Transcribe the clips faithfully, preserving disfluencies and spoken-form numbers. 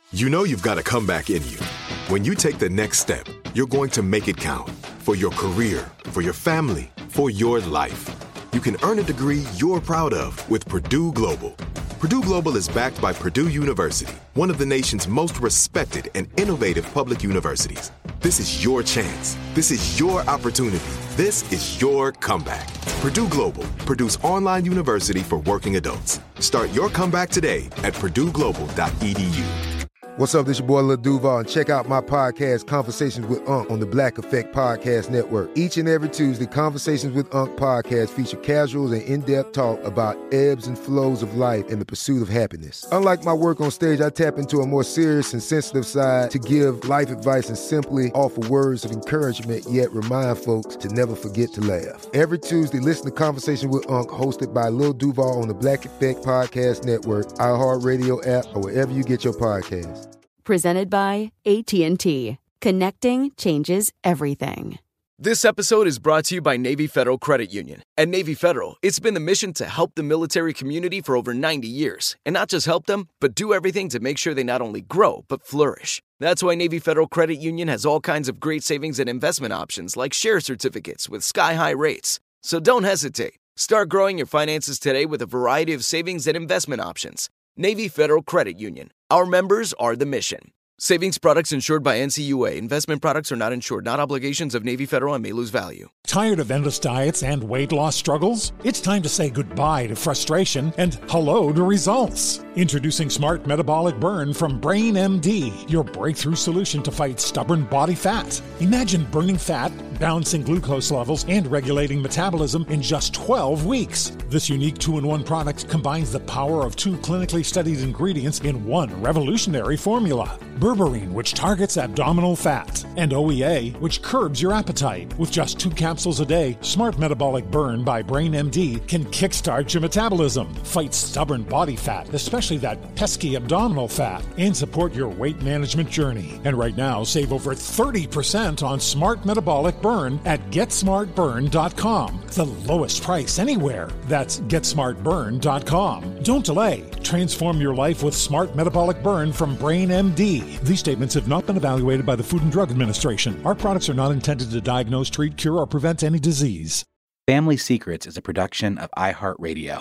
You know you've got a comeback in you. When you take the next step, you're going to make it count. For your career, for your family, for your life. You can earn a degree you're proud of with Purdue Global. Purdue Global is backed by Purdue University, one of the nation's most respected and innovative public universities. This is your chance. This is your opportunity. This is your comeback. Purdue Global, Purdue's online university for working adults. Start your comeback today at purdue global dot e d u. What's up, this your boy Lil Duval, and check out my podcast, Conversations with Unc, on the Black Effect Podcast Network. Each and every Tuesday, Conversations with Unc podcast feature casuals and in-depth talk about ebbs and flows of life and the pursuit of happiness. Unlike my work on stage, I tap into a more serious and sensitive side to give life advice and simply offer words of encouragement, yet remind folks to never forget to laugh. Every Tuesday, listen to Conversation with Unc, hosted by Lil Duval on the Black Effect Podcast Network, iHeartRadio app, or wherever you get your podcasts. Presented by A T and T. Connecting changes everything. This episode is brought to you by Navy Federal Credit Union. At Navy Federal, it's been the mission to help the military community for over ninety years. And not just help them, but do everything to make sure they not only grow, but flourish. That's why Navy Federal Credit Union has all kinds of great savings and investment options like share certificates with sky-high rates. So don't hesitate. Start growing your finances today with a variety of savings and investment options. Navy Federal Credit Union. Our members are the mission. Savings products insured by N C U A. Investment products are not insured, not obligations of Navy Federal and may lose value. Tired of endless diets and weight loss struggles? It's time to say goodbye to frustration and hello to results. Introducing Smart Metabolic Burn from Brain M D, your breakthrough solution to fight stubborn body fat. Imagine burning fat, balancing glucose levels, and regulating metabolism in just twelve weeks. This unique two-in-one product combines the power of two clinically studied ingredients in one revolutionary formula. Berberine, which targets abdominal fat, and O E A, which curbs your appetite. With just two capsules a day, Smart Metabolic Burn by Brain M D can kickstart your metabolism, fight stubborn body fat, especially that pesky abdominal fat, and support your weight management journey. And right now, save over thirty percent on Smart Metabolic Burn at get smart burn dot com. The lowest price anywhere. That's get smart burn dot com. Don't delay. Transform your life with Smart Metabolic Burn from Brain M D. These statements have not been evaluated by the Food and Drug Administration. Our products are not intended to diagnose, treat, cure, or prevent any disease. Family Secrets is a production of iHeartRadio.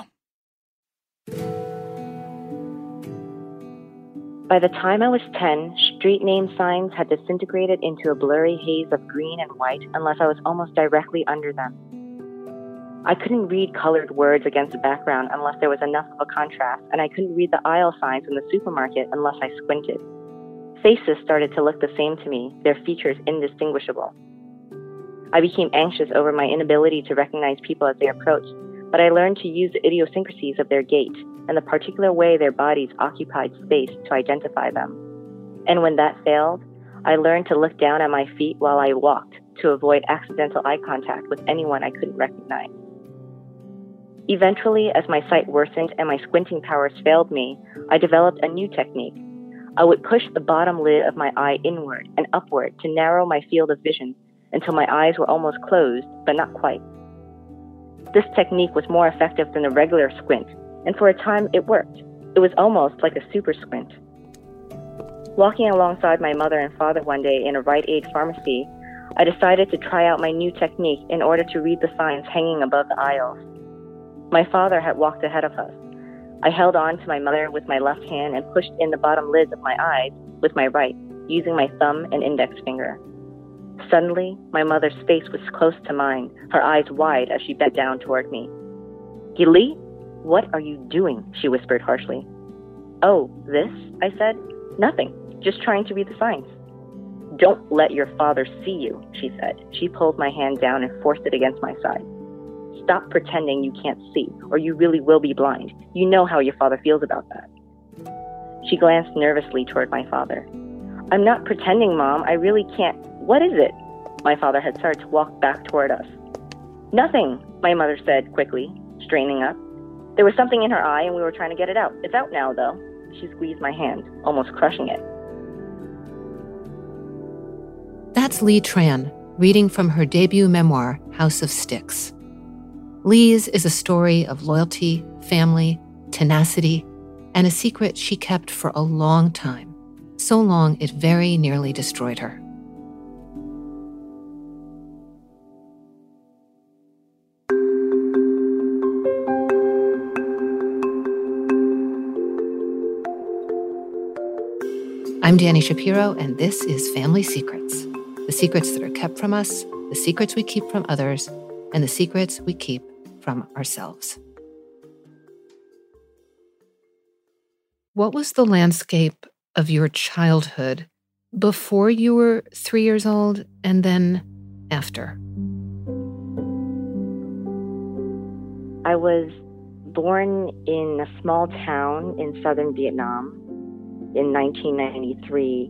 By the time I was ten, street name signs had disintegrated into a blurry haze of green and white unless I was almost directly under them. I couldn't read colored words against the background unless there was enough of a contrast, and I couldn't read the aisle signs in the supermarket unless I squinted. Faces started to look the same to me, their features indistinguishable. I became anxious over my inability to recognize people as they approached, but I learned to use the idiosyncrasies of their gait and the particular way their bodies occupied space to identify them. And when that failed, I learned to look down at my feet while I walked to avoid accidental eye contact with anyone I couldn't recognize. Eventually, as my sight worsened and my squinting powers failed me, I developed a new technique. I would push the bottom lid of my eye inward and upward to narrow my field of vision until my eyes were almost closed, but not quite. This technique was more effective than a regular squint, and for a time it worked. It was almost like a super squint. Walking alongside my mother and father one day in a Rite Aid pharmacy, I decided to try out my new technique in order to read the signs hanging above the aisles. My father had walked ahead of us. I held on to my mother with my left hand and pushed in the bottom lids of my eyes with my right, using my thumb and index finger. Suddenly, my mother's face was close to mine, her eyes wide as she bent down toward me. "Gilly, what are you doing?" she whispered harshly. "Oh, this?" I said. "Nothing, just trying to read the signs." "Don't let your father see you," she said. She pulled my hand down and forced it against my side. "Stop pretending you can't see, or you really will be blind. You know how your father feels about that." She glanced nervously toward my father. "I'm not pretending, Mom. I really can't. What is it?" My father had started to walk back toward us. "Nothing," my mother said quickly, straightening up. "There was something in her eye and we were trying to get it out. It's out now, though." She squeezed my hand, almost crushing it. That's Lee Tran, reading from her debut memoir, House of Sticks. Lee's is a story of loyalty, family, tenacity, and a secret she kept for a long time. so long it very nearly destroyed her. I'm Dani Shapiro, and this is Family Secrets. The secrets that are kept from us, the secrets we keep from others, and the secrets we keep from ourselves. What was the landscape of your childhood before you were three years old and then after? I was born in a small town in southern Vietnam. In nineteen ninety-three,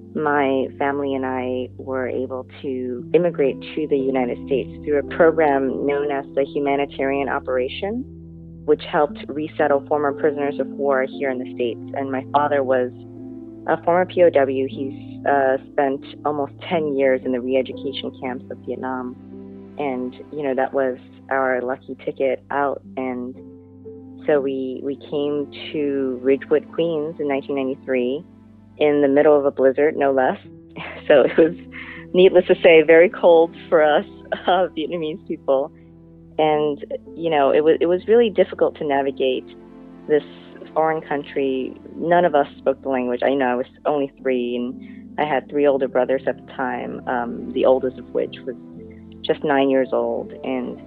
my family and I were able to immigrate to the United States through a program known as the Humanitarian Operation, which helped resettle former prisoners of war here in the States. And my father was a former P O W. He's uh, spent almost ten years in the re-education camps of Vietnam. And, you know, that was our lucky ticket out. And So we, we came to Ridgewood, Queens in nineteen ninety-three in the middle of a blizzard, no less. So it was, needless to say, very cold for us uh, Vietnamese people. And, you know, it was, it was really difficult to navigate this foreign country. None of us spoke the language. I know I was only three, and I had three older brothers at the time, um, the oldest of which was just nine years old. And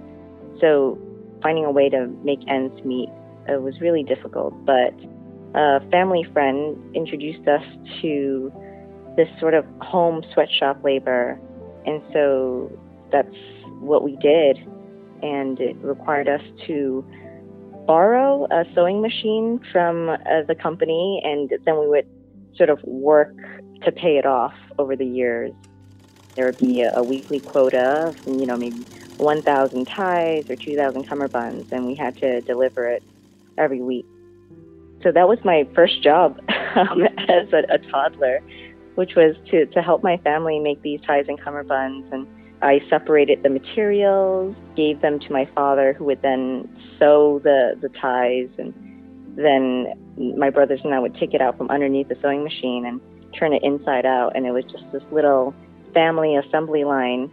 so finding a way to make ends meet, it was really difficult, but a family friend introduced us to this sort of home sweatshop labor, and so that's what we did, and it required us to borrow a sewing machine from uh, the company, and then we would sort of work to pay it off over the years. There would be a, a weekly quota, of, you know, maybe one thousand ties or two thousand cummerbunds, and we had to deliver it every week. So that was my first job um, as a, a toddler, which was to, to help my family make these ties and cummerbunds. And I separated the materials, gave them to my father, who would then sew the, the ties. And then my brothers and I would take it out from underneath the sewing machine and turn it inside out. And it was just this little family assembly line.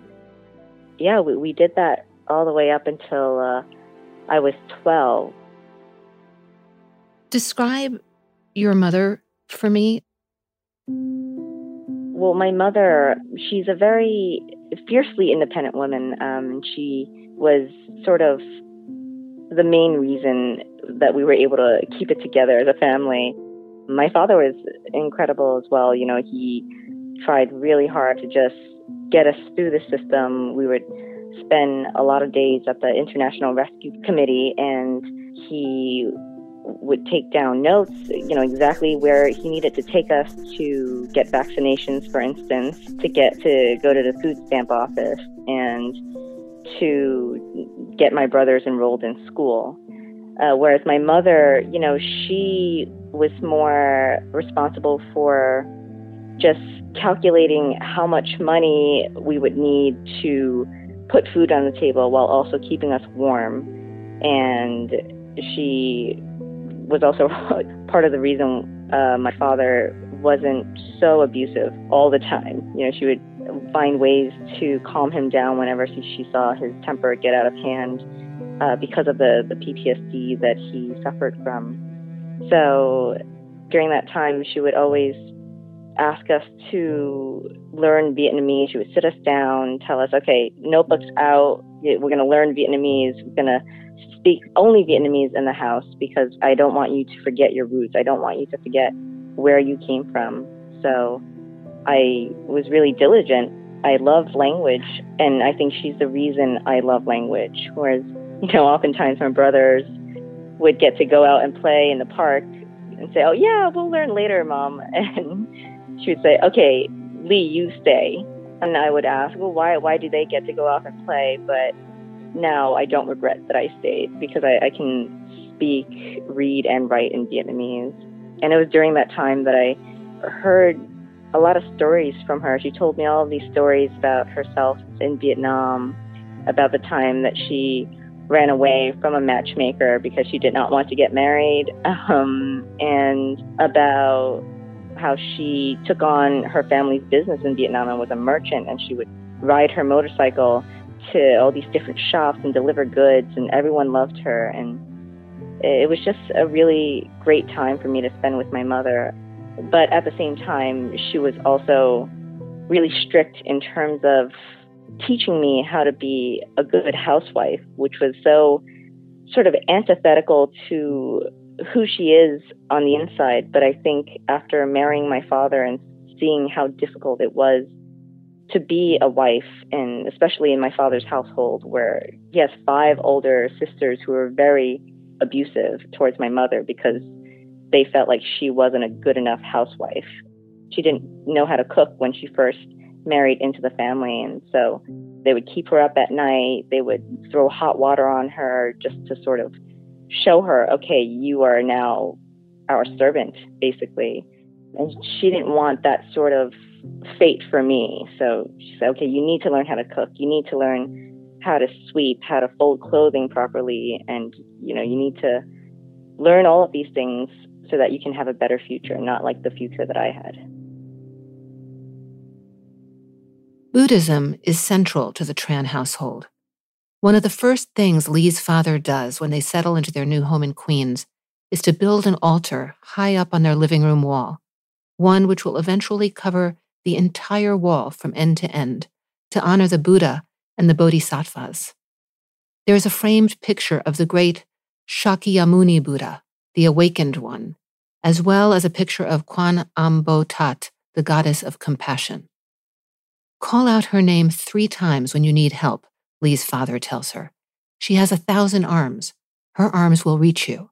Yeah, we, we did that all the way up until uh, I was twelve. Describe your mother for me. Well, my mother, she's a very fiercely independent woman. Um, she was sort of the main reason that we were able to keep it together as a family. My father was incredible as well. You know, he tried really hard to just get us through the system. We would spend a lot of days at the International Rescue Committee, and he would take down notes, you know, exactly where he needed to take us to get vaccinations, for instance, to get to go to the food stamp office, and to get my brothers enrolled in school. Uh, whereas my mother, you know, she was more responsible for just calculating how much money we would need to put food on the table while also keeping us warm. And she was also part of the reason uh, my father wasn't so abusive all the time. You know, she would find ways to calm him down whenever she, she saw his temper get out of hand uh, because of the, the P T S D that he suffered from. So during that time, she would always ask us to learn Vietnamese. She would sit us down, tell us, okay, notebooks out, we're going to learn Vietnamese, we're going to speak only Vietnamese in the house because I don't want you to forget your roots. I don't want you to forget where you came from. So I was really diligent. I love language, and I think she's the reason I love language. Whereas, you know, oftentimes my brothers would get to go out and play in the park and say, oh yeah, we'll learn later, Mom. And she would say, okay, Lee, you stay. And I would ask, well, why, why do they get to go off and play? But now I don't regret that I stayed because I, I can speak, read, and write in Vietnamese. And it was during that time that I heard a lot of stories from her. She told me all of these stories about herself in Vietnam, about the time that she ran away from a matchmaker because she did not want to get married, um, and about how she took on her family's business in Vietnam and was a merchant, and she would ride her motorcycle to all these different shops and deliver goods, and everyone loved her. And it was just a really great time for me to spend with my mother. But at the same time, she was also really strict in terms of teaching me how to be a good housewife, which was so sort of antithetical to who she is on the inside. But I think after marrying my father and seeing how difficult it was to be a wife, and especially in my father's household, where he has five older sisters who were very abusive towards my mother because they felt like she wasn't a good enough housewife. She didn't know how to cook when she first married into the family, and so they would keep her up at night. They would throw hot water on her just to sort of show her, okay, you are now our servant, basically. And she didn't want that sort of fate for me. So she said, okay, you need to learn how to cook. You need to learn how to sweep, how to fold clothing properly. And, you know, you need to learn all of these things so that you can have a better future, not like the future that I had. Buddhism is central to the Tran household. One of the first things Lee's father does when they settle into their new home in Queens is to build an altar high up on their living room wall, one which will eventually cover the entire wall from end to end to honor the Buddha and the Bodhisattvas. There is a framed picture of the great Shakyamuni Buddha, the awakened one, as well as a picture of Kwan Ambo Tat, the goddess of compassion. Call out her name three times when you need help, Lee's father tells her. She has a thousand arms. Her arms will reach you.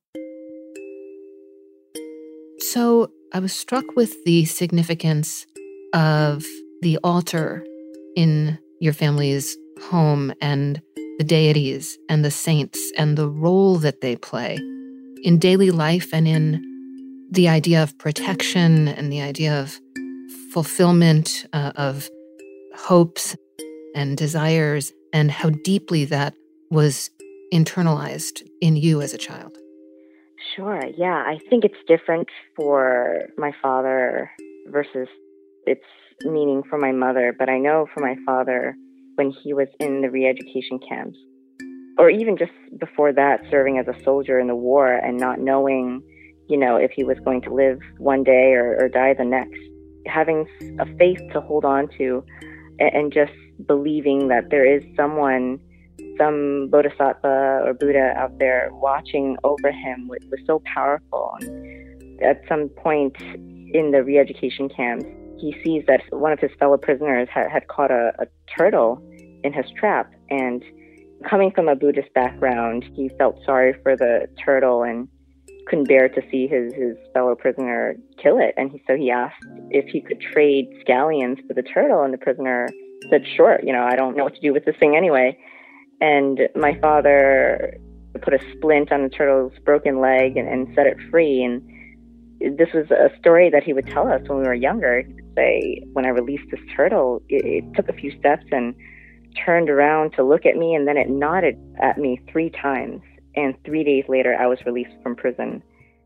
So I was struck with the significance of the altar in your family's home and the deities and the saints and the role that they play in daily life and in the idea of protection and the idea of fulfillment uh, of hopes and desires, and how deeply that was internalized in you as a child. Sure, yeah. I think it's different for my father versus its meaning for my mother. But I know for my father, when he was in the re-education camps, or even just before that, serving as a soldier in the war and not knowing, you know, if he was going to live one day or, or die the next, having a faith to hold on to, and just believing that there is someone, some bodhisattva or Buddha out there watching over him was, was so powerful. And at some point in the re-education camps, he sees that one of his fellow prisoners had, had caught a, a turtle in his trap. And coming from a Buddhist background, he felt sorry for the turtle and couldn't bear to see his, his fellow prisoner kill it. And he, so he asked if he could trade scallions for the turtle, and the prisoner said, sure, you know, I don't know what to do with this thing anyway. And my father put a splint on the turtle's broken leg and, and set it free. And this was a story that he would tell us when we were younger. He would say, when I released this turtle, it, it took a few steps and turned around to look at me, and then it nodded at me three times. And three days later, I was released from prison.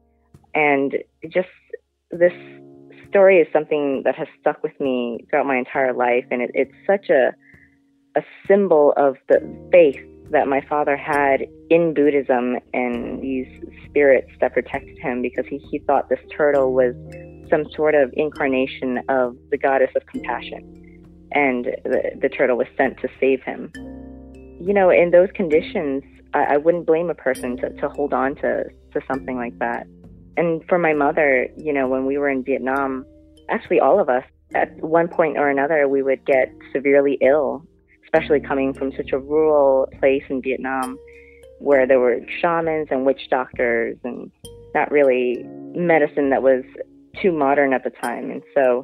And just this story is something that has stuck with me throughout my entire life. And it, it's such a, a symbol of the faith that my father had in Buddhism and these spirits that protected him, because he, he thought this turtle was some sort of incarnation of the goddess of compassion. And the, the turtle was sent to save him. You know, in those conditions, I, I wouldn't blame a person to, to hold on to, to something like that. And for my mother, you know, when we were in Vietnam, actually all of us, at one point or another, we would get severely ill, especially coming from such a rural place in Vietnam where there were shamans and witch doctors and not really medicine that was too modern at the time. And so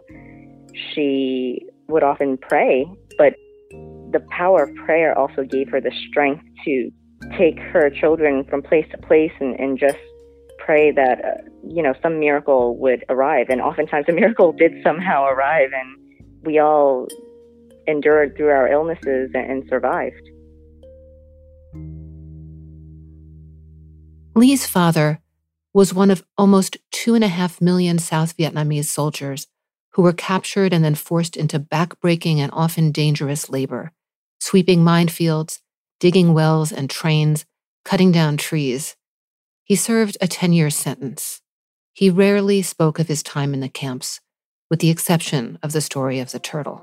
she would often pray, but the power of prayer also gave her the strength to take her children from place to place and, and just pray that, uh, you know, some miracle would arrive. And oftentimes a miracle did somehow arrive, and we all endured through our illnesses and, and survived. Lee's father was one of almost two and a half million South Vietnamese soldiers who were captured and then forced into backbreaking and often dangerous labor, sweeping minefields, digging wells and trains, cutting down trees. He served a ten-year sentence. He rarely spoke of his time in the camps, with the exception of the story of the turtle.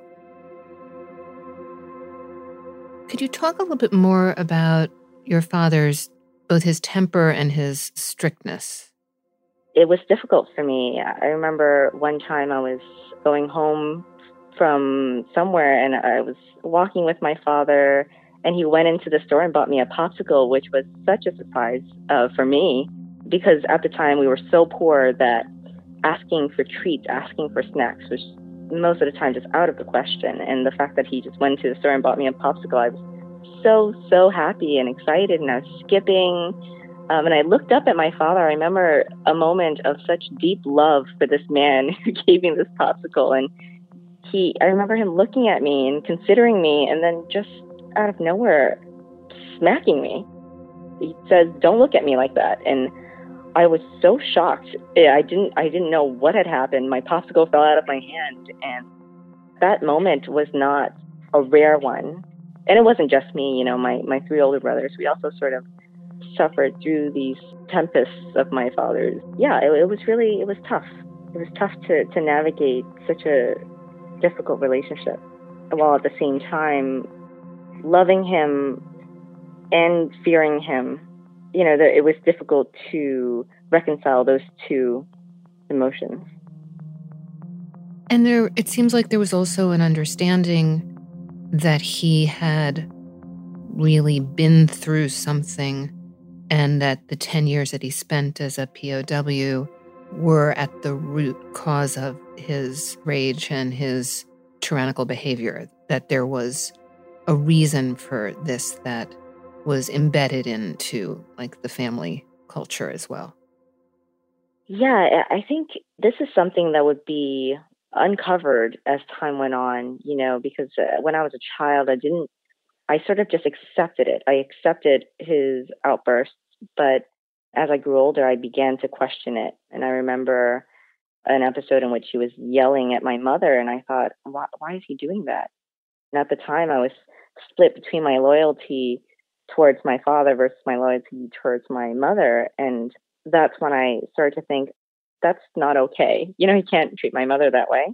Could you talk a little bit more about your father's, both his temper and his strictness? It was difficult for me. I remember one time I was going home from somewhere and I was walking with my father and he went into the store and bought me a popsicle, which was such a surprise uh, for me because at the time we were so poor that asking for treats, asking for snacks was most of the time just out of the question. And the fact that he just went to the store and bought me a popsicle, I was so, so happy and excited, and I was skipping. Um, and I looked up at my father. I remember a moment of such deep love for this man who gave me this popsicle. And he, I remember him looking at me and considering me, and then just out of nowhere, smacking me. He says, "Don't look at me like that." And I was so shocked. I didn't I didn't know what had happened. My popsicle fell out of my hand. And that moment was not a rare one. And it wasn't just me, you know, my, my three older brothers. We also sort of suffered through these tempests of my father's. Yeah, it, it was really, it was tough. It was tough to, to navigate such a difficult relationship, while at the same time loving him and fearing him. You know, that it was difficult to reconcile those two emotions. And there, it seems like there was also an understanding that he had really been through something and that the ten years that he spent as a P O W were at the root cause of his rage and his tyrannical behavior, that there was a reason for this that was embedded into like the family culture as well. Yeah, I think this is something that would be uncovered as time went on, you know, because uh, when I was a child, I didn't, I sort of just accepted it. I accepted his outbursts, but as I grew older, I began to question it. And I remember an episode in which he was yelling at my mother, and I thought, why, why is he doing that? And at the time, I was split between my loyalty towards my father versus my loyalty towards my mother. And that's when I started to think, that's not okay. You know, he can't treat my mother that way.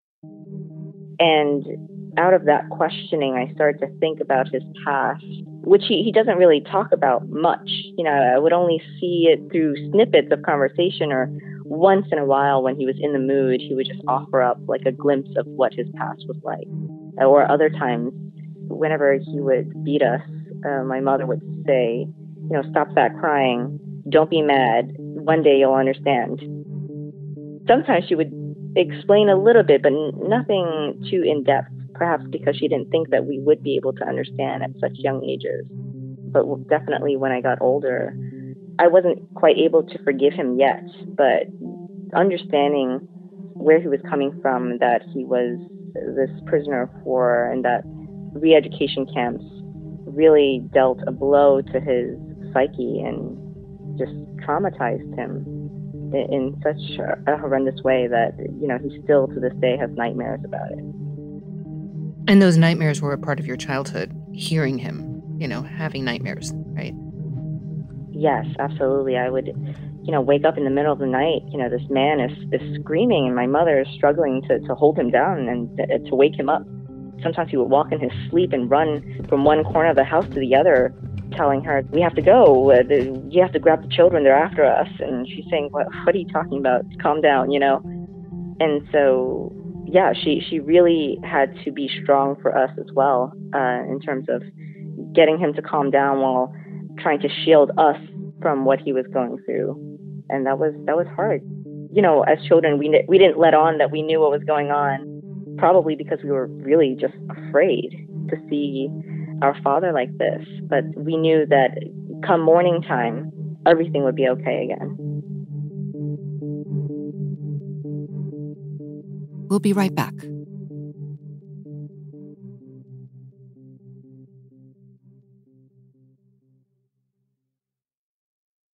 And out of that questioning, I started to think about his past, which he, he doesn't really talk about much. You know, I would only see it through snippets of conversation, or once in a while when he was in the mood, he would just offer up like a glimpse of what his past was like. Or other times, whenever he would beat us, uh, my mother would say, you know, "Stop that crying. Don't be mad. One day you'll understand." Sometimes she would explain a little bit, but nothing too in-depth, perhaps because she didn't think that we would be able to understand at such young ages. But definitely when I got older, I wasn't quite able to forgive him yet, but understanding where he was coming from, that he was this prisoner of war and that re-education camps really dealt a blow to his psyche and just traumatized him in such a horrendous way that, you know, he still to this day has nightmares about it. And those nightmares were a part of your childhood, hearing him, you know, having nightmares, right? Yes, absolutely. I would, you know, wake up in the middle of the night, you know, this man is, is screaming and my mother is struggling to, to hold him down and to, to wake him up. Sometimes he would walk in his sleep and run from one corner of the house to the other, telling her, "We have to go. Uh, the, you have to grab the children. They're after us." And she's saying, what, what are you talking about? Calm down, you know? And so, yeah, she, she really had to be strong for us as well, uh, in terms of getting him to calm down while trying to shield us from what he was going through. And that was, that was hard. You know, as children, we, we didn't let on that we knew what was going on, probably because we were really just afraid to see our father like this. But we knew that come morning time, everything would be okay again. We'll be right back. Tired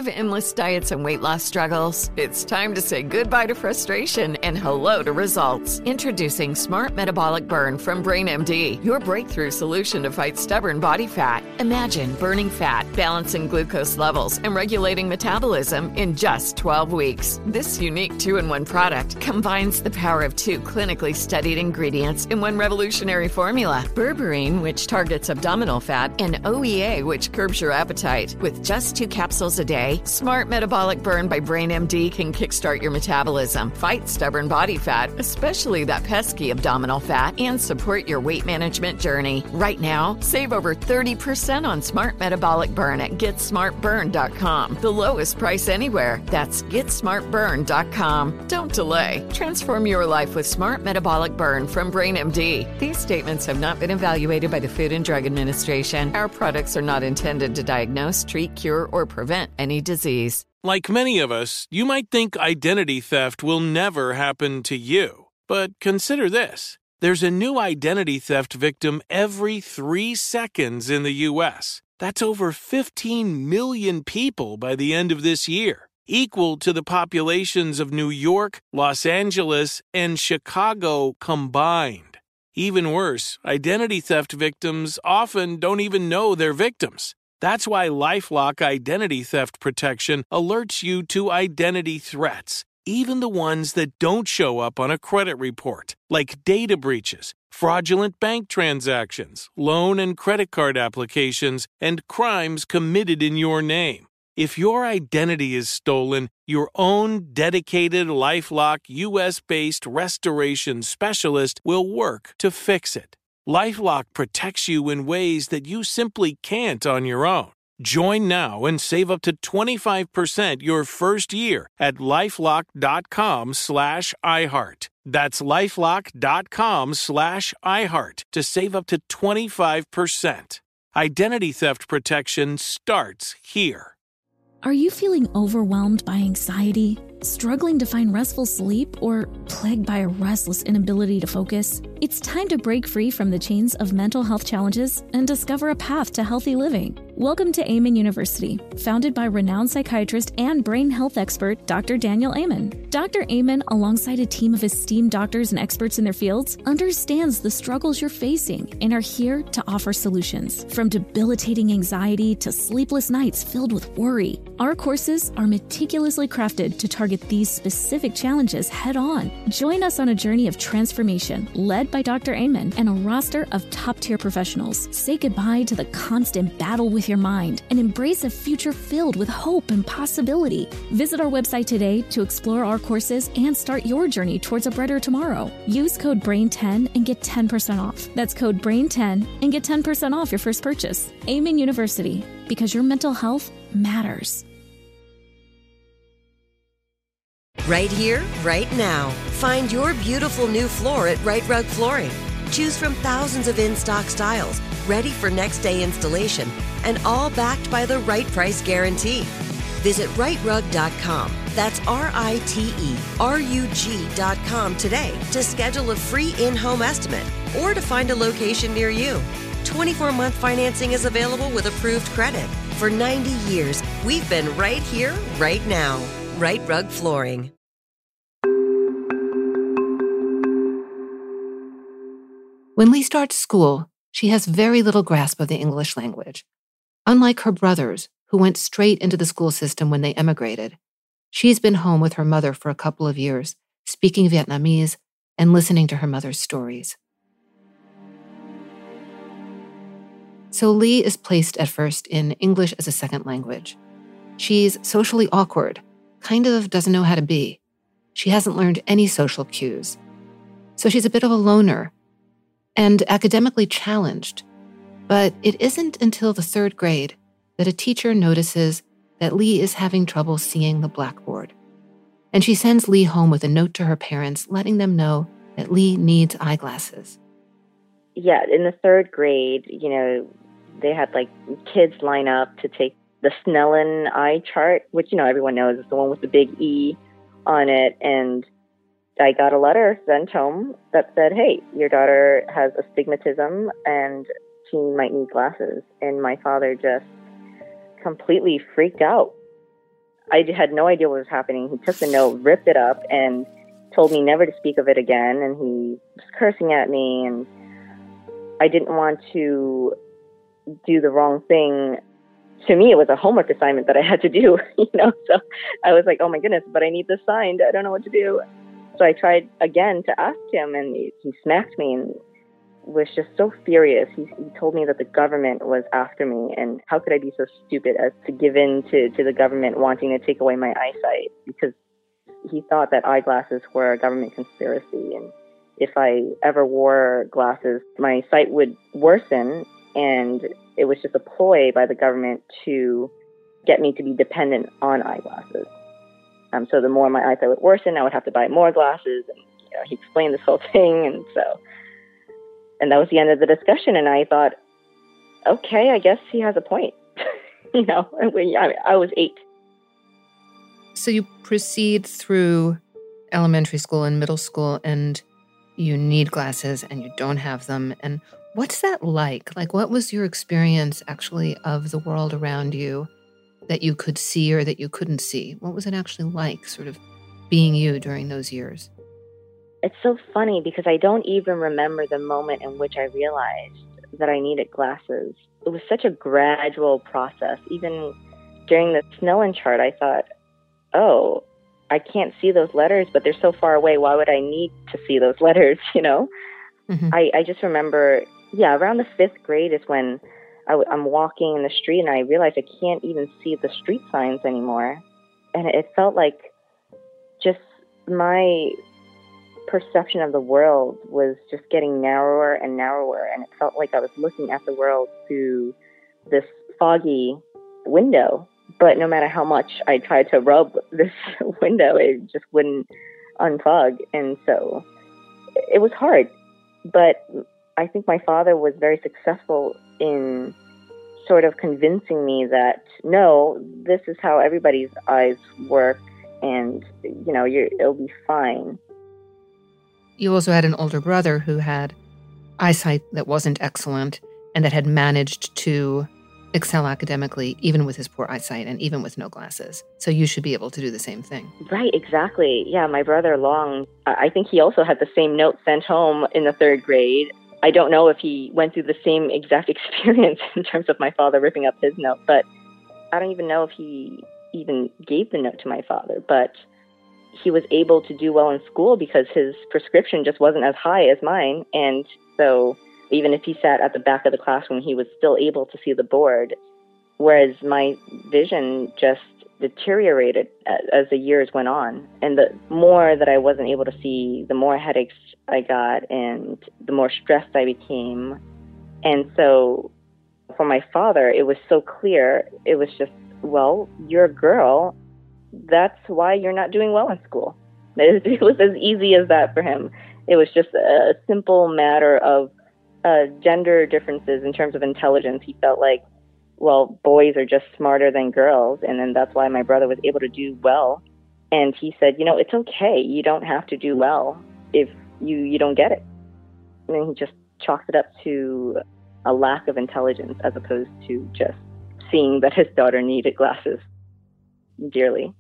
of endless diets and weight loss struggles? It's time to say goodbye to frustration and hello to results. Introducing Smart Metabolic Burn from BrainMD, your breakthrough solution to fight stubborn body fat. Imagine burning fat, balancing glucose levels, and regulating metabolism in just twelve weeks. This unique two-in-one product combines the power of two clinically studied ingredients in one revolutionary formula. Berberine, which targets abdominal fat, and O E A, which curbs your appetite. With just two capsules a day, Smart Metabolic Burn by BrainMD can kickstart your metabolism, fight stubborn body fat, especially that pesky abdominal fat, and support your weight management journey. Right now, save over thirty percent on Smart Metabolic Burn at get smart burn dot com. The lowest price anywhere. That's get smart burn dot com. Don't delay. Transform your life with Smart Metabolic Burn from BrainMD. These statements have not been evaluated by the Food and Drug Administration. Our products are not intended to diagnose, treat, cure, or prevent any disease. Like many of us, you might think identity theft will never happen to you. But consider this. There's a new identity theft victim every three seconds in the U S. That's over fifteen million people by the end of this year, equal to the populations of New York, Los Angeles, and Chicago combined. Even worse, identity theft victims often don't even know they're victims. That's why LifeLock Identity Theft Protection alerts you to identity threats, even the ones that don't show up on a credit report, like data breaches, fraudulent bank transactions, loan and credit card applications, and crimes committed in your name. If your identity is stolen, your own dedicated LifeLock U S-based restoration specialist will work to fix it. LifeLock protects you in ways that you simply can't on your own. Join now and save up to twenty-five percent your first year at lifelock.com slash iHeart. That's lifelock.com slash iHeart to save up to twenty-five percent. Identity theft protection starts here. Are you feeling overwhelmed by anxiety, struggling to find restful sleep, or plagued by a restless inability to focus? It's time to break free from the chains of mental health challenges and discover a path to healthy living. Welcome to Amen University, founded by renowned psychiatrist and brain health expert Doctor Daniel Amen. Doctor Amen, alongside a team of esteemed doctors and experts in their fields, understands the struggles you're facing and are here to offer solutions. From debilitating anxiety to sleepless nights filled with worry, our courses are meticulously crafted to target these specific challenges head-on. Join us on a journey of transformation led by Doctor Amen and a roster of top-tier professionals. Say goodbye to the constant battle with your mind and embrace a future filled with hope and possibility. Visit our website today to explore our courses and start your journey towards a brighter tomorrow. Use code brain ten and get ten percent off. That's code brain ten and get ten percent off your first purchase. Amen University, because your mental health matters. Right here, right now. Find your beautiful new floor at Right Rug Flooring. Choose from thousands of in-stock styles, ready for next day installation, and all backed by the right price guarantee. Visit right rug dot com. That's R I T E R U G dot com today to schedule a free in-home estimate or to find a location near you. twenty-four month financing is available with approved credit. For ninety years, we've been right here, right now. Right Rug Flooring. When Lee starts school, she has very little grasp of the English language. Unlike her brothers, who went straight into the school system when they emigrated, she's been home with her mother for a couple of years, speaking Vietnamese and listening to her mother's stories. So Lee is placed at first in English as a second language. She's socially awkward, kind of doesn't know how to be. She hasn't learned any social cues. So she's a bit of a loner and academically challenged. But it isn't until the third grade that a teacher notices that Lee is having trouble seeing the blackboard. And she sends Lee home with a note to her parents letting them know that Lee needs eyeglasses. Yeah, in the third grade, you know, they had like kids line up to take the Snellen eye chart, which, you know, everyone knows is the one with the big E on it. And I got a letter sent home that said, hey, your daughter has astigmatism and she might need glasses. And my father just completely freaked out. I had no idea what was happening. He took the note, ripped it up, and told me never to speak of it again. And he was cursing at me, and I didn't want to do the wrong thing. To me, it was a homework assignment that I had to do, you know. So I was like, oh my goodness, but I need this signed. I don't know what to do. So I tried again to ask him, and he, he smacked me and was just so furious. He, he told me that the government was after me, and how could I be so stupid as to give in to, to the government wanting to take away my eyesight, because he thought that eyeglasses were a government conspiracy, and if I ever wore glasses, my sight would worsen, and it was just a ploy by the government to get me to be dependent on eyeglasses. Um, so the more my eyesight would worsen, I would have to buy more glasses, and you know, he explained this whole thing, and so... And that was the end of the discussion. And I thought, okay, I guess he has a point. you know, I, I was eight. So you proceed through elementary school and middle school, and you need glasses and you don't have them. And what's that like? Like, what was your experience actually of the world around you that you could see or that you couldn't see? What was it actually like, sort of being you during those years? It's so funny because I don't even remember the moment in which I realized that I needed glasses. It was such a gradual process. Even during the Snellen chart, I thought, oh, I can't see those letters, but they're so far away. Why would I need to see those letters, you know? Mm-hmm. I, I just remember, yeah, around the fifth grade is when I w- I'm walking in the street and I realized I can't even see the street signs anymore. And it felt like just my perception of the world was just getting narrower and narrower, and it felt like I was looking at the world through this foggy window. But no matter how much I tried to rub this window, it just wouldn't unfog. And so it was hard. But I think my father was very successful in sort of convincing me that, no, this is how everybody's eyes work, and, you know, you're, it'll be fine. You also had an older brother who had eyesight that wasn't excellent and that had managed to excel academically, even with his poor eyesight and even with no glasses. So you should be able to do the same thing. Right, exactly. Yeah, my brother Long, I think he also had the same note sent home in the third grade. I don't know if he went through the same exact experience in terms of my father ripping up his note, but I don't even know if he even gave the note to my father. But he was able to do well in school because his prescription just wasn't as high as mine. And so even if he sat at the back of the classroom, he was still able to see the board, whereas my vision just deteriorated as the years went on. And the more that I wasn't able to see, the more headaches I got and the more stressed I became. And so for my father, it was so clear. It was just, well, you're a girl. That's why you're not doing well in school. It was as easy as that for him. It was just a simple matter of uh, gender differences in terms of intelligence. He felt like, well, boys are just smarter than girls, and then that's why my brother was able to do well. And he said, you know, it's okay. You don't have to do well if you, you don't get it. And then he just chalked it up to a lack of intelligence as opposed to just seeing that his daughter needed glasses dearly.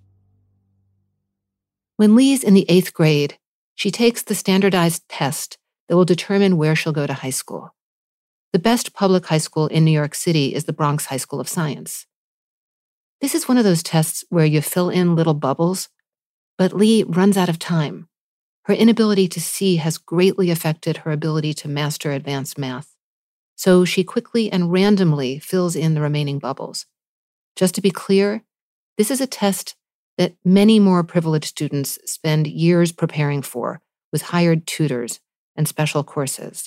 When Lee's in the eighth grade, she takes the standardized test that will determine where she'll go to high school. The best public high school in New York City is the Bronx High School of Science. This is one of those tests where you fill in little bubbles, but Lee runs out of time. Her inability to see has greatly affected her ability to master advanced math. So she quickly and randomly fills in the remaining bubbles. Just to be clear, this is a test that many more privileged students spend years preparing for with hired tutors and special courses.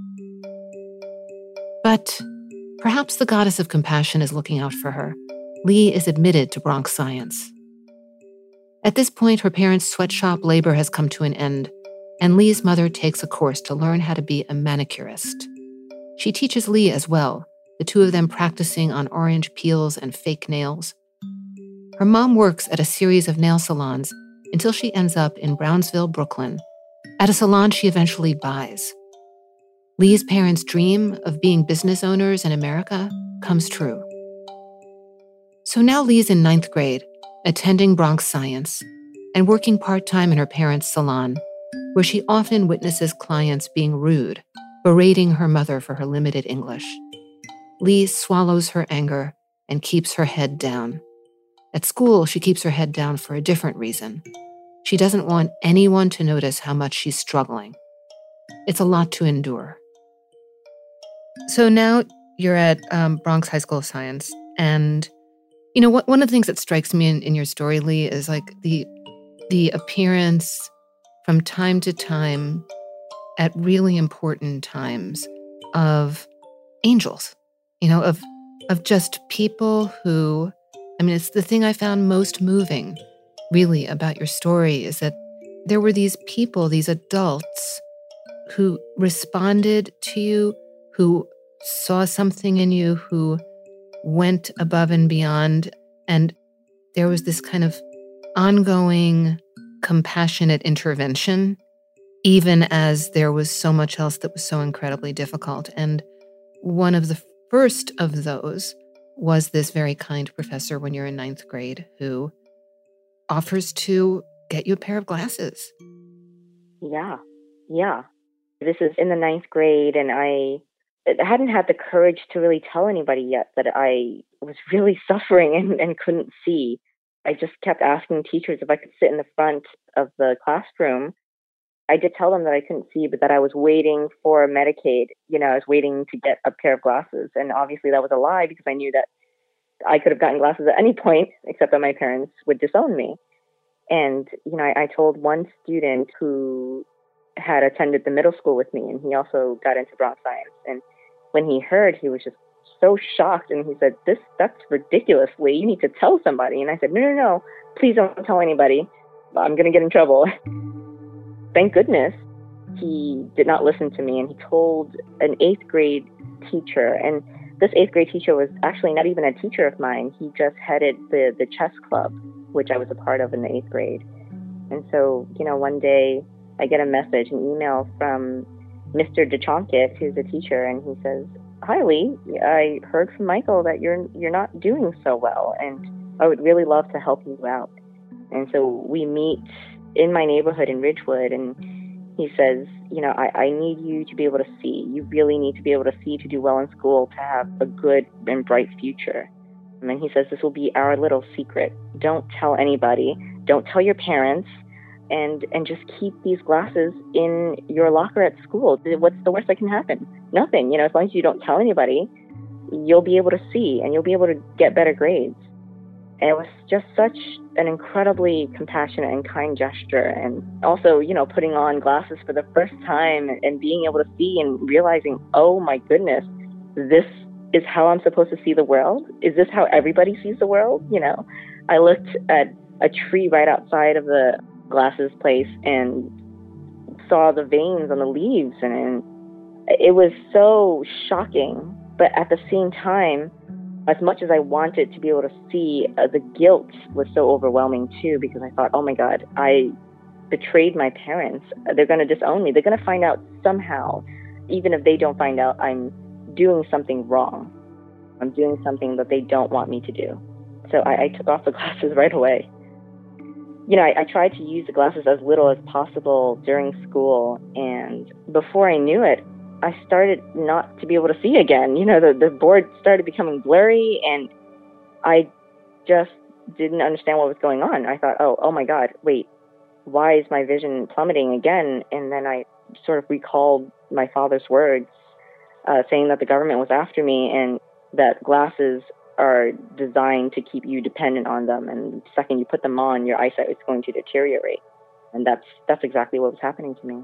But perhaps the goddess of compassion is looking out for her. Lee is admitted to Bronx Science. At this point, her parents' sweatshop labor has come to an end, and Lee's mother takes a course to learn how to be a manicurist. She teaches Lee as well, the two of them practicing on orange peels and fake nails. Her mom works at a series of nail salons until she ends up in Brownsville, Brooklyn, at a salon she eventually buys. Lee's parents' dream of being business owners in America comes true. So now Lee's in ninth grade, attending Bronx Science, and working part-time in her parents' salon, where she often witnesses clients being rude, berating her mother for her limited English. Lee swallows her anger and keeps her head down. At school, she keeps her head down for a different reason. She doesn't want anyone to notice how much she's struggling. It's a lot to endure. So now you're at um, Bronx High School of Science, and you know what? One of the things that strikes me in, in your story, Lee, is like the the appearance from time to time, at really important times, of angels. You know, of of just people who, I mean, it's the thing I found most moving, really, about your story, is that there were these people, these adults, who responded to you, who saw something in you, who went above and beyond. And there was this kind of ongoing, compassionate intervention, even as there was so much else that was so incredibly difficult. And one of the first of those was this very kind professor when you're in ninth grade who offers to get you a pair of glasses. Yeah, yeah. This is in the ninth grade, and I hadn't had the courage to really tell anybody yet that I was really suffering and, and couldn't see. I just kept asking teachers if I could sit in the front of the classroom. I did tell them that I couldn't see, but that I was waiting for Medicaid. You know, I was waiting to get a pair of glasses. And obviously that was a lie, because I knew that I could have gotten glasses at any point, except that my parents would disown me. And, you know, I, I told one student who had attended the middle school with me, and he also got into Bronx Science. And when he heard, he was just so shocked. And he said, this, that's ridiculous, Lee. You need to tell somebody. And I said, no, no, no, please don't tell anybody. I'm going to get in trouble. Thank goodness he did not listen to me, and he told an eighth grade teacher. And this eighth grade teacher was actually not even a teacher of mine. He just headed the, the chess club, which I was a part of in the eighth grade. And so, you know, one day I get a message, an email from Mister DeChonkit, who's a teacher, and he says, "Hi, Lee, I heard from Michael that you're you're not doing so well, and I would really love to help you out." And so we meet in my neighborhood in Ridgewood, and he says, you know, I, I need you to be able to see. You really need to be able to see to do well in school, to have a good and bright future. And then he says, this will be our little secret. Don't tell anybody. Don't tell your parents. And and just keep these glasses in your locker at school. What's the worst that can happen? Nothing. You know, as long as you don't tell anybody, you'll be able to see, and you'll be able to get better grades. And it was just such an incredibly compassionate and kind gesture. And also, you know, putting on glasses for the first time and being able to see and realizing, oh my goodness, this is how I'm supposed to see the world? Is this how everybody sees the world? You know, I looked at a tree right outside of the glasses place and saw the veins on the leaves, and, and it was so shocking. But at the same time, as much as I wanted to be able to see, uh, the guilt was so overwhelming too, because I thought, oh my God, I betrayed my parents. They're going to disown me. They're going to find out somehow. Even if they don't find out, I'm doing something wrong. I'm doing something that they don't want me to do. So I, I took off the glasses right away. You know, I, I tried to use the glasses as little as possible during school. And before I knew it, I started not to be able to see again. You know, the, the board started becoming blurry, and I just didn't understand what was going on. I thought, oh, oh my God, wait, why is my vision plummeting again? And then I sort of recalled my father's words, uh, saying that the government was after me and that glasses are designed to keep you dependent on them. And the second you put them on, your eyesight is going to deteriorate. And that's that's exactly what was happening to me.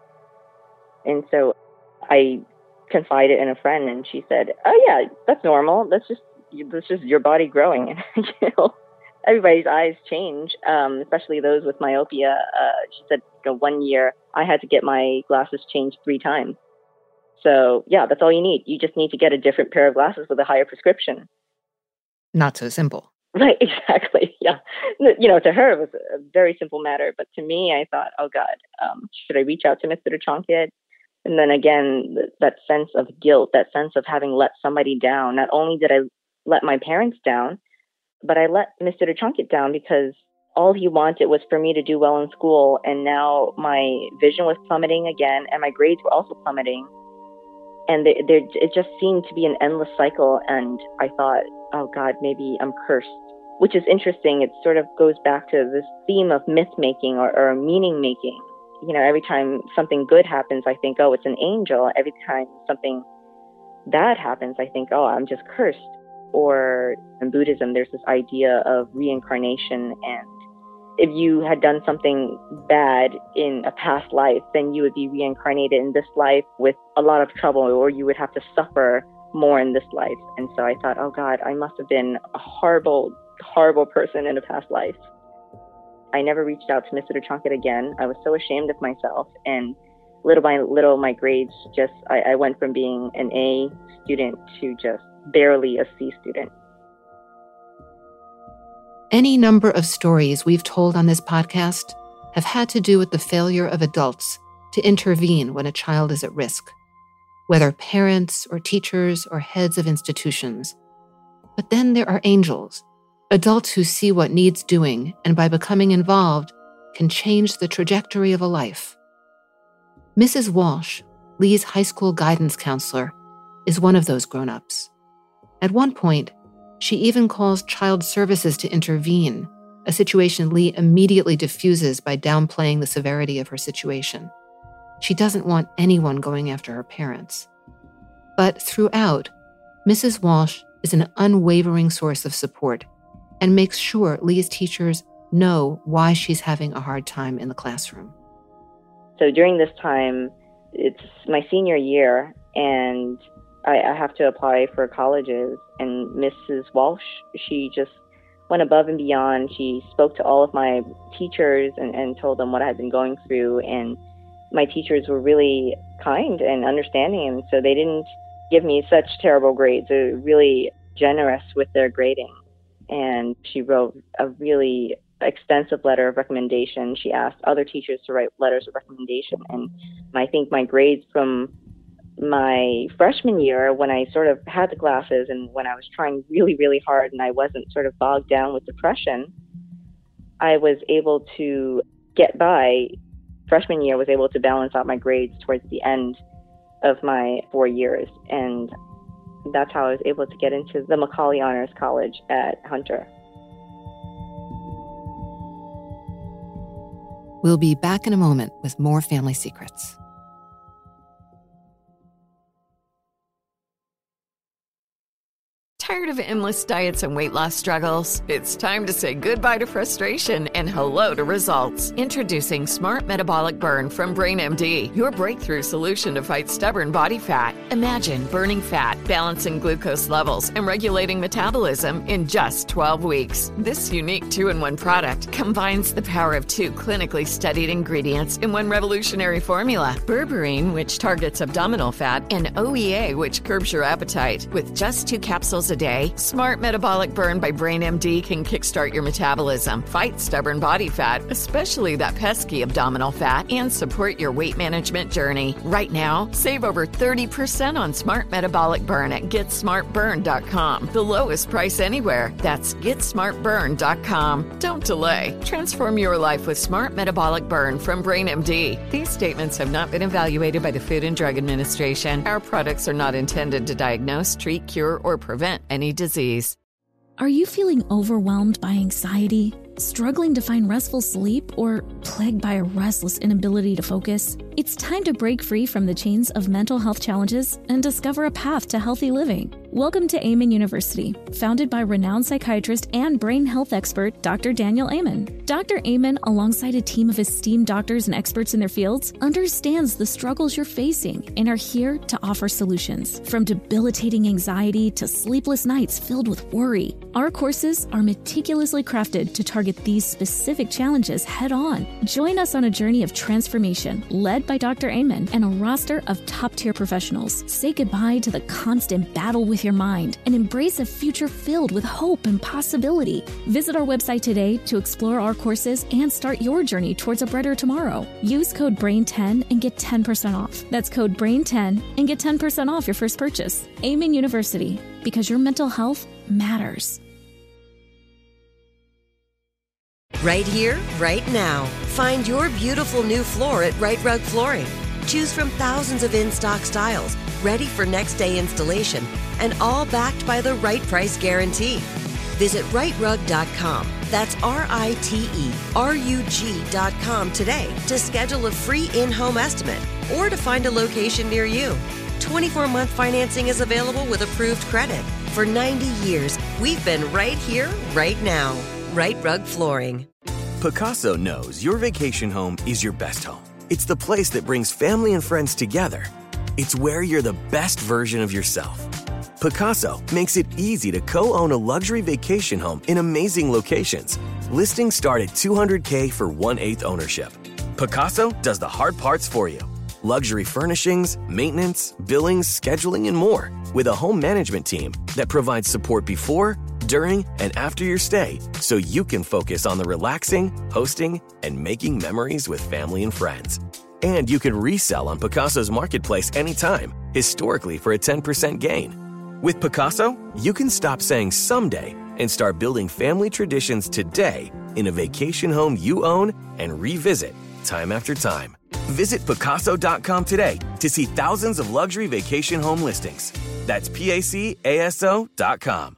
And so I confided in a friend, and she said, "Oh yeah, that's normal. That's just that's just your body growing." And you know, everybody's eyes change, um, especially those with myopia. Uh, she said, you know, one year I had to get my glasses changed three times. So yeah, that's all you need. You just need to get a different pair of glasses with a higher prescription. Not so simple. Right, exactly. Yeah. You know, to her, it was a very simple matter. But to me, I thought, oh God, um, should I reach out to Mister DeChonkit? And then again, th- that sense of guilt, that sense of having let somebody down. Not only did I let my parents down, But I let Mister Chunket down because all he wanted was for me to do well in school. And now my vision was plummeting again, and my grades were also plummeting. And they, it just seemed to be an endless cycle. And I thought, oh God, maybe I'm cursed, which is interesting. It sort of goes back to this theme of myth making or, or meaning making. You know, every time something good happens, I think, oh, it's an angel. Every time something bad happens, I think, oh, I'm just cursed. Or in Buddhism, there's this idea of reincarnation. And if you had done something bad in a past life, then you would be reincarnated in this life with a lot of trouble, or you would have to suffer more in this life. And so I thought, oh God, I must have been a horrible, horrible person in a past life. I never reached out to Mister Chunket again. I was so ashamed of myself. And little by little, my grades just, I, I went from being an A student to just barely a C student. Any number of stories we've told on this podcast have had to do with the failure of adults to intervene when a child is at risk, whether parents or teachers or heads of institutions. But then there are angels, adults who see what needs doing and by becoming involved can change the trajectory of a life. Missus Walsh, Lee's high school guidance counselor, is one of those grown-ups. At one point, she even calls child services to intervene, a situation Lee immediately diffuses by downplaying the severity of her situation. She doesn't want anyone going after her parents. But throughout, Missus Walsh is an unwavering source of support and makes sure Lee's teachers know why she's having a hard time in the classroom. So during this time, it's my senior year, and I, I have to apply for colleges. And Missus Walsh, she just went above and beyond. She spoke to all of my teachers and, and told them what I had been going through. And my teachers were really kind and understanding. And so they didn't give me such terrible grades. They were really generous with their grading. And she wrote a really extensive letter of recommendation. She asked other teachers to write letters of recommendation. And I think my grades from my freshman year, when I sort of had the classes and when I was trying really, really hard and I wasn't sort of bogged down with depression, I was able to get by. Freshman year, was able to balance out my grades towards the end of my four years. And that's how I was able to get into the Macaulay Honors College at Hunter. We'll be back in a moment with more Family Secrets. Tired of endless diets and weight loss struggles? It's time to say goodbye to frustration and hello to results. Introducing Smart Metabolic Burn from BrainMD, your breakthrough solution to fight stubborn body fat. Imagine burning fat, balancing glucose levels, and regulating metabolism in just twelve weeks. This unique two-in-one product combines the power of two clinically studied ingredients in one revolutionary formula. Berberine, which targets abdominal fat, and O E A, which curbs your appetite. With just two capsules a day, Smart Metabolic Burn by BrainMD can kickstart your metabolism, fight stubborn body fat, especially that pesky abdominal fat, and support your weight management journey. Right now, save over thirty percent on Smart Metabolic Burn at get smart burn dot com. The lowest price anywhere. That's get smart burn dot com. Don't delay. Transform your life with Smart Metabolic Burn from BrainMD. These statements have not been evaluated by the Food and Drug Administration. Our products are not intended to diagnose, treat, cure, or prevent any disease. Are you feeling overwhelmed by anxiety, struggling to find restful sleep, or plagued by a restless inability to focus? It's time to break free from the chains of mental health challenges and discover a path to healthy living. Welcome to Amen University, founded by renowned psychiatrist and brain health expert Doctor Daniel Amen. Doctor Amen, alongside a team of esteemed doctors and experts in their fields, understands the struggles you're facing and are here to offer solutions. From debilitating anxiety to sleepless nights filled with worry, our courses are meticulously crafted to target these specific challenges head on. Join us on a journey of transformation led by Doctor Amen and a roster of top-tier professionals. Say goodbye to the constant battle with your mind and embrace a future filled with hope and possibility. Visit our website today to explore our courses and start your journey towards a brighter tomorrow. Use code brain ten and get ten percent off. That's code brain ten and get ten percent off your first purchase. Amen University, because your mental health matters. Right here, right now. Find your beautiful new floor at Right Rug Flooring. Choose from thousands of in-stock styles, ready for next day installation, and all backed by the right price guarantee. Visit right rug dot com. That's R I T E R U G dot com today to schedule a free in-home estimate or to find a location near you. twenty-four month financing is available with approved credit. For ninety years, we've been right here, right now. Right Rug Flooring. Pacaso knows your vacation home is your best home. It's the place that brings family and friends together. It's where you're the best version of yourself. Pacaso makes it easy to co-own a luxury vacation home in amazing locations. Listings start at two hundred thousand dollars for one-eighth ownership. Pacaso does the hard parts for you. Luxury furnishings, maintenance, billings, scheduling, and more. With a home management team that provides support before, during, and after your stay so you can focus on the relaxing, hosting, and making memories with family and friends. And you can resell on Pacaso's marketplace anytime, historically for a ten percent gain. With Pacaso, you can stop saying someday and start building family traditions today in a vacation home you own and revisit time after time. Visit Pacaso dot com today to see thousands of luxury vacation home listings. That's P A C A S O dot com.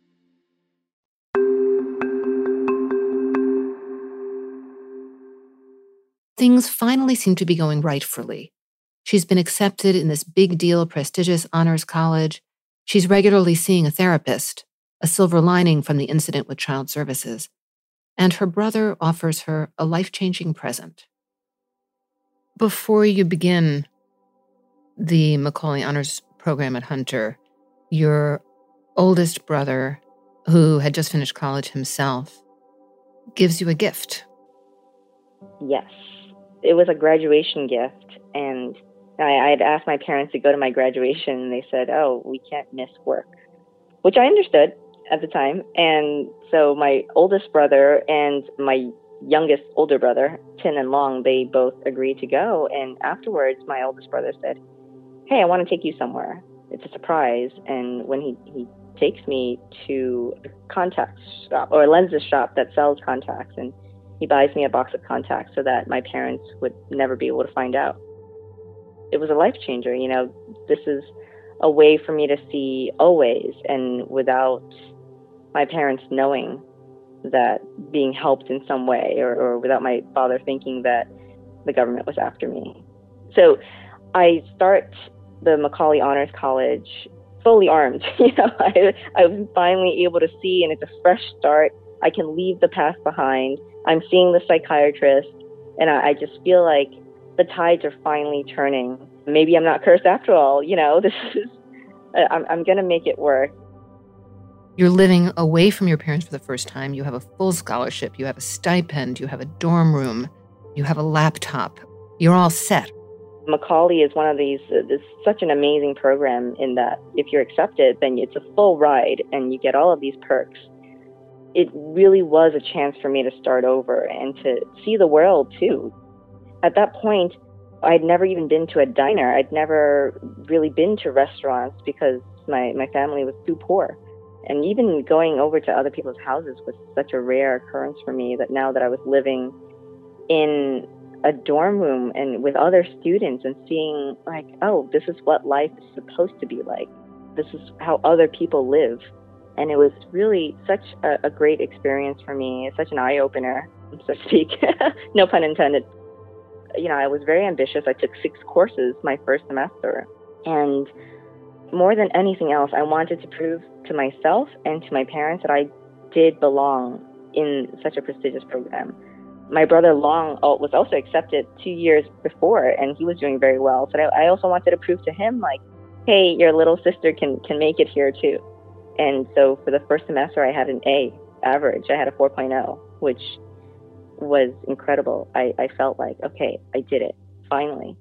Things finally seem to be going right for Lee. She's been accepted in this big deal, prestigious honors college. She's regularly seeing a therapist, a silver lining from the incident with child services. And her brother offers her a life-changing present. Before you begin the Macaulay Honors Program at Hunter, your oldest brother, who had just finished college himself, gives you a gift. Yes. It was a graduation gift, and I had asked my parents to go to my graduation, and they said, oh, we can't miss work, which I understood at the time. And so my oldest brother and my youngest older brother, Tin and Long, they both agreed to go. And afterwards, my oldest brother said, hey, I want to take you somewhere. It's a surprise. And when he, he takes me to a contact shop or a lenses shop that sells contacts, and he buys me a box of contacts so that my parents would never be able to find out. It was a life changer. You know, this is a way for me to see always, and without my parents knowing that being helped in some way, or, or without my father thinking that the government was after me. So I start the Macaulay Honors College fully armed. You know, I, I was finally able to see, and it's a fresh start. I can leave the past behind. I'm seeing the psychiatrist, and I, I just feel like the tides are finally turning. Maybe I'm not cursed after all. You know, this is, I'm, I'm going to make it work. You're living away from your parents for the first time. You have a full scholarship. You have a stipend. You have a dorm room. You have a laptop. You're all set. Macaulay is one of these, uh, it's such an amazing program in that if you're accepted, then it's a full ride and you get all of these perks. It really was a chance for me to start over and to see the world too. At that point, I'd never even been to a diner. I'd never really been to restaurants because my, my family was too poor. And even going over to other people's houses was such a rare occurrence for me that now that I was living in a dorm room and with other students and seeing like, oh, this is what life is supposed to be like. This is how other people live. And it was really such a, a great experience for me. It's such an eye-opener, so to speak. No pun intended. You know, I was very ambitious. I took six courses my first semester. And more than anything else, I wanted to prove to myself and to my parents that I did belong in such a prestigious program. My brother Long was also accepted two years before, and he was doing very well. So I also wanted to prove to him, like, hey, your little sister can, can make it here too. And so for the first semester, I had an A average. I had a four point oh, which was incredible. I, I felt like, okay, I did it, finally.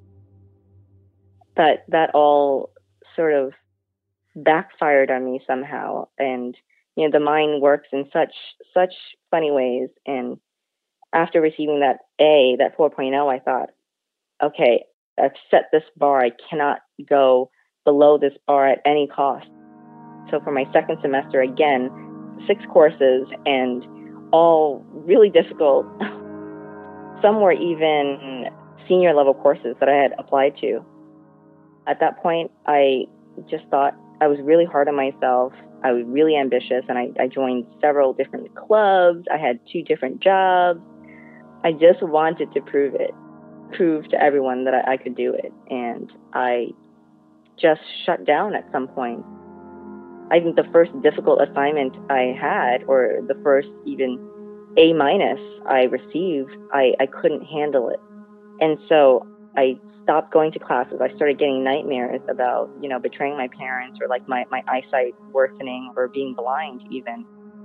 But that all sort of backfired on me somehow. And, you know, the mind works in such, such funny ways. And after receiving that A, that four point oh, I thought, okay, I've set this bar. I cannot go below this bar at any cost. So for my second semester, again, six courses and all really difficult. Some were even senior level courses that I had applied to. At that point, I just thought I was really hard on myself. I was really ambitious, and I, I joined several different clubs. I had two different jobs. I just wanted to prove it, prove to everyone that I, I could do it. And I just shut down at some point. I think the first difficult assignment I had, or the first even A minus I received, I, I couldn't handle it. And so I stopped going to classes. I started getting nightmares about, you know, betraying my parents, or like my, my eyesight worsening, or being blind even.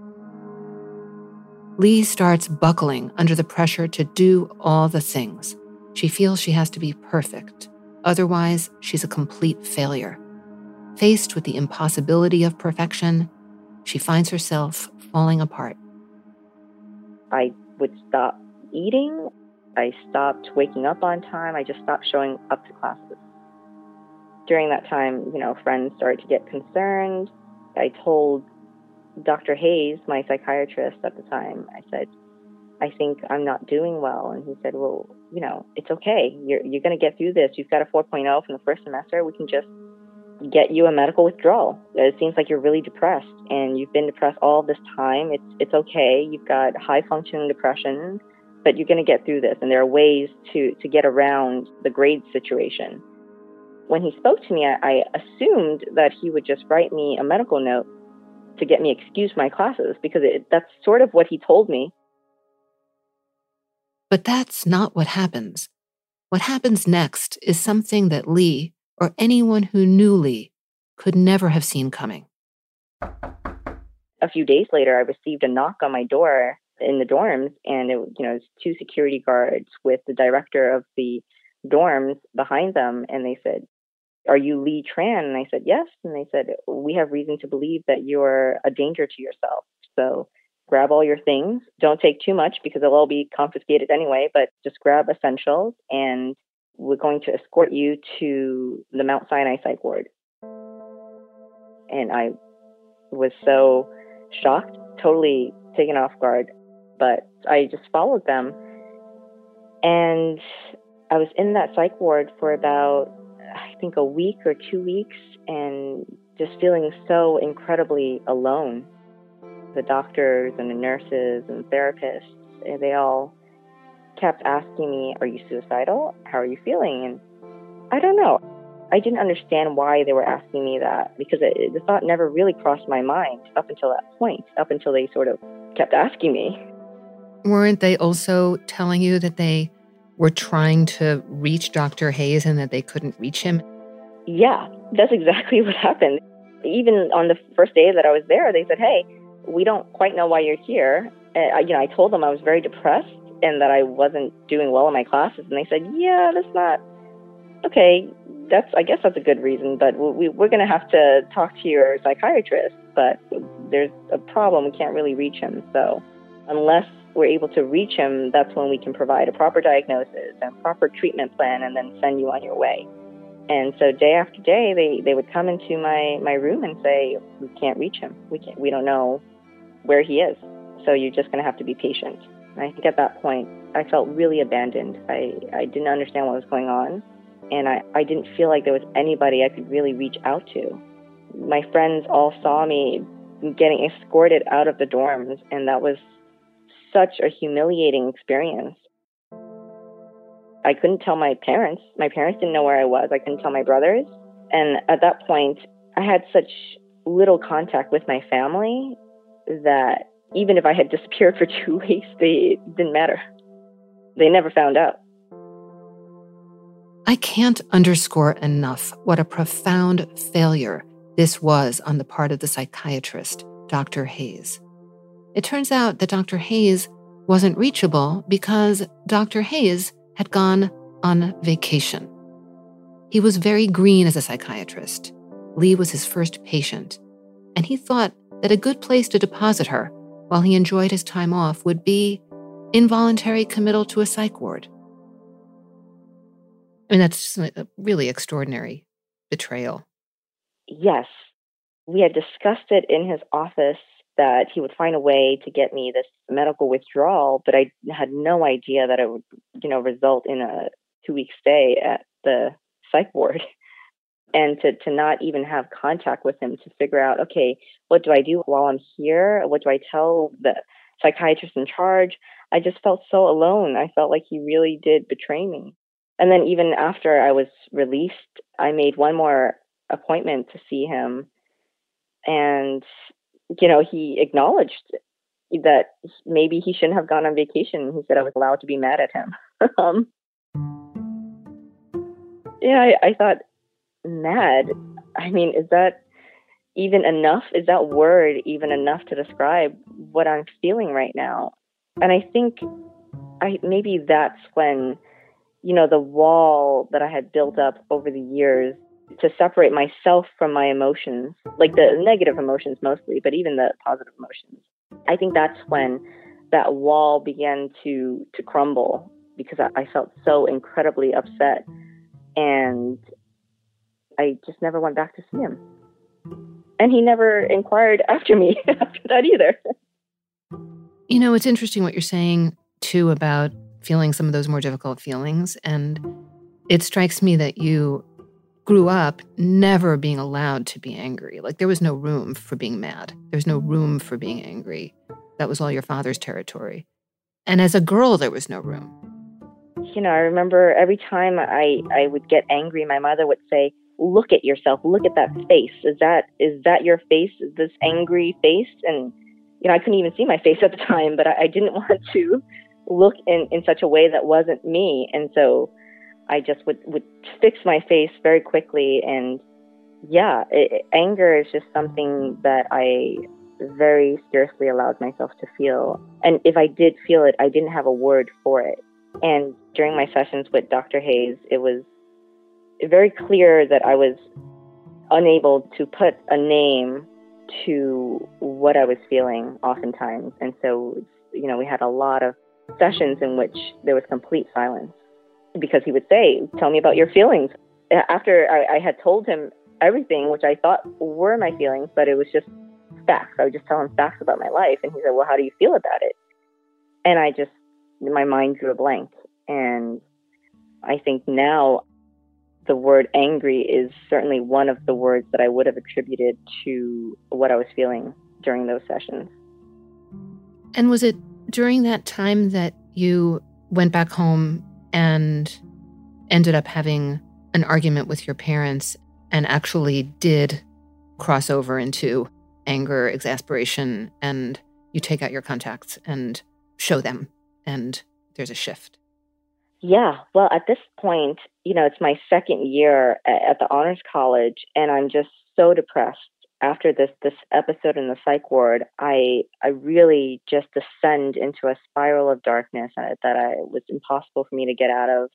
Lee starts buckling under the pressure to do all the things. She feels she has to be perfect. Otherwise, she's a complete failure. Faced with the impossibility of perfection, she finds herself falling apart. I would stop eating. I stopped waking up on time. I just stopped showing up to classes. During that time, you know, friends started to get concerned. I told Doctor Hayes, my psychiatrist at the time, I said, I think I'm not doing well. And he said, well, you know, it's okay. You're, you're going to get through this. You've got a four point oh from the first semester. We can just get you a medical withdrawal. It seems like you're really depressed, and you've been depressed all this time. It's it's okay. You've got high functioning depression, but you're going to get through this. And there are ways to, to get around the grade situation. When he spoke to me, I, I assumed that he would just write me a medical note to get me excused from my classes, because it, that's sort of what he told me. But that's not what happens. What happens next is something that Lee, or anyone who knew Lee, could never have seen coming. A few days later, I received a knock on my door in the dorms, and it, you know, it was two security guards with the director of the dorms behind them, and they said, are you Lee Tran? And I said, yes. And they said, we have reason to believe that you're a danger to yourself. So grab all your things. Don't take too much, because it'll all be confiscated anyway, but just grab essentials, and we're going to escort you to the Mount Sinai psych ward. And I was so shocked, totally taken off guard, but I just followed them. And I was in that psych ward for about, I think, a week or two weeks, and just feeling so incredibly alone. The doctors and the nurses and therapists, they all kept asking me, are you suicidal? How are you feeling? And I don't know. I didn't understand why they were asking me that, because it, the thought never really crossed my mind up until that point, up until they sort of kept asking me. Weren't they also telling you that they were trying to reach Doctor Hayes and that they couldn't reach him? Yeah, that's exactly what happened. Even on the first day that I was there, they said, hey, we don't quite know why you're here. And I, you know, I told them I was very depressed and that I wasn't doing well in my classes. And they said, yeah, that's not, okay, that's, I guess that's a good reason, but we, we're going to have to talk to your psychiatrist, but there's a problem. We can't really reach him. So unless we're able to reach him, that's when we can provide a proper diagnosis and proper treatment plan and then send you on your way. And so day after day, they, they would come into my, my room and say, we can't reach him. We can't, we don't know where he is. So you're just going to have to be patient. And I think at that point, I felt really abandoned. I, I didn't understand what was going on. And I, I didn't feel like there was anybody I could really reach out to. My friends all saw me getting escorted out of the dorms, and that was such a humiliating experience. I couldn't tell my parents. My parents didn't know where I was. I couldn't tell my brothers. And at that point, I had such little contact with my family that even if I had disappeared for two weeks, they, it didn't matter. They never found out. I can't underscore enough what a profound failure this was on the part of the psychiatrist, Doctor Hayes. It turns out that Doctor Hayes wasn't reachable because Doctor Hayes had gone on vacation. He was very green as a psychiatrist. Lee was his first patient, and he thought that a good place to deposit her while he enjoyed his time off would be involuntary committal to a psych ward. I mean, that's a really extraordinary betrayal. Yes. We had discussed it in his office, that he would find a way to get me this medical withdrawal, but I had no idea that it would, you know, result in a two-week stay at the psych ward. And to, to not even have contact with him to figure out, okay, what do I do while I'm here? What do I tell the psychiatrist in charge? I just felt so alone. I felt like he really did betray me. And then even after I was released, I made one more appointment to see him. And, you know, he acknowledged that maybe he shouldn't have gone on vacation. He said I was allowed to be mad at him. um, yeah, I, I thought, mad? I mean, is that even enough? Is that word even enough to describe what I'm feeling right now? And I think I maybe that's when, you know, the wall that I had built up over the years to separate myself from my emotions, like the negative emotions mostly, but even the positive emotions. I think that's when that wall began to to crumble, because I, I felt so incredibly upset, and I just never went back to see him. And he never inquired after me after that either. You know, it's interesting what you're saying, too, about feeling some of those more difficult feelings. And it strikes me that you grew up never being allowed to be angry. Like, there was no room for being mad. There's no room for being angry. That was all your father's territory. And as a girl, there was no room. You know, I remember every time I, I would get angry, my mother would say, look at yourself, look at that face. Is that is that your face, this angry face? And, you know, I couldn't even see my face at the time, but I, I didn't want to look in, in such a way that wasn't me. And so I just would, would fix my face very quickly. And yeah, it, anger is just something that I very seriously allowed myself to feel. And if I did feel it, I didn't have a word for it. And during my sessions with Doctor Hayes, it was very clear that I was unable to put a name to what I was feeling oftentimes. And so, you know, we had a lot of sessions in which there was complete silence, because he would say, tell me about your feelings. After I, I had told him everything, which I thought were my feelings, but it was just facts. I would just tell him facts about my life. And he said, well, how do you feel about it? And I just, my mind drew a blank. And I think now the word angry is certainly one of the words that I would have attributed to what I was feeling during those sessions. And was it during that time that you went back home and ended up having an argument with your parents and actually did cross over into anger, exasperation, and you take out your contacts and show them, and there's a shift? Yeah, well, at this point, you know, it's my second year at the Honors College, and I'm just so depressed. After this this episode in the psych ward, I I really just descend into a spiral of darkness that I was impossible for me to get out of.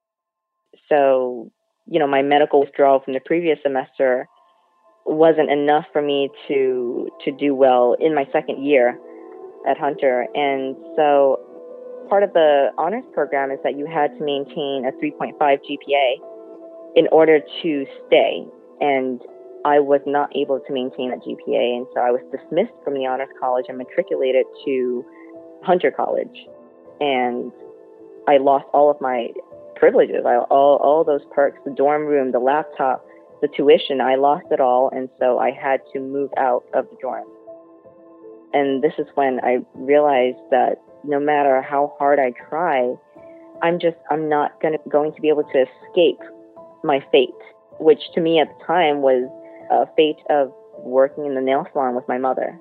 So, you know, my medical withdrawal from the previous semester wasn't enough for me to to do well in my second year at Hunter. And so part of the honors program is that you had to maintain a three point five G P A in order to stay. And I was not able to maintain that G P A. And so I was dismissed from the honors college and matriculated to Hunter College. And I lost all of my privileges, I, all, all those perks, the dorm room, the laptop, the tuition. I lost it all. And so I had to move out of the dorm. And this is when I realized that no matter how hard I try, I'm just, I'm not gonna, going to be able to escape my fate, which to me at the time was a fate of working in the nail salon with my mother.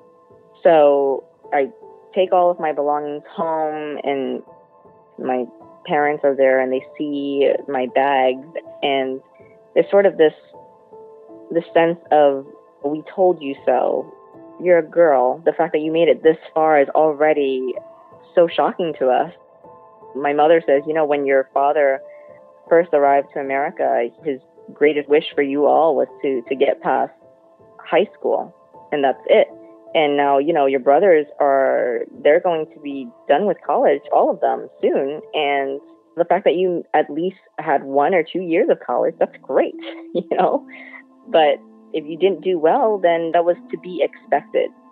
So I take all of my belongings home, and my parents are there and they see my bags, and there's sort of this, this sense of, we told you so. You're a girl. The fact that you made it this far is already so shocking to us. My mother says, you know, when your father first arrived to America, his greatest wish for you all was to, to get past high school, and that's it. And now, you know, your brothers are, they're going to be done with college, all of them, soon. And the fact that you at least had one or two years of college, that's great, you know? But if you didn't do well, then that was to be expected.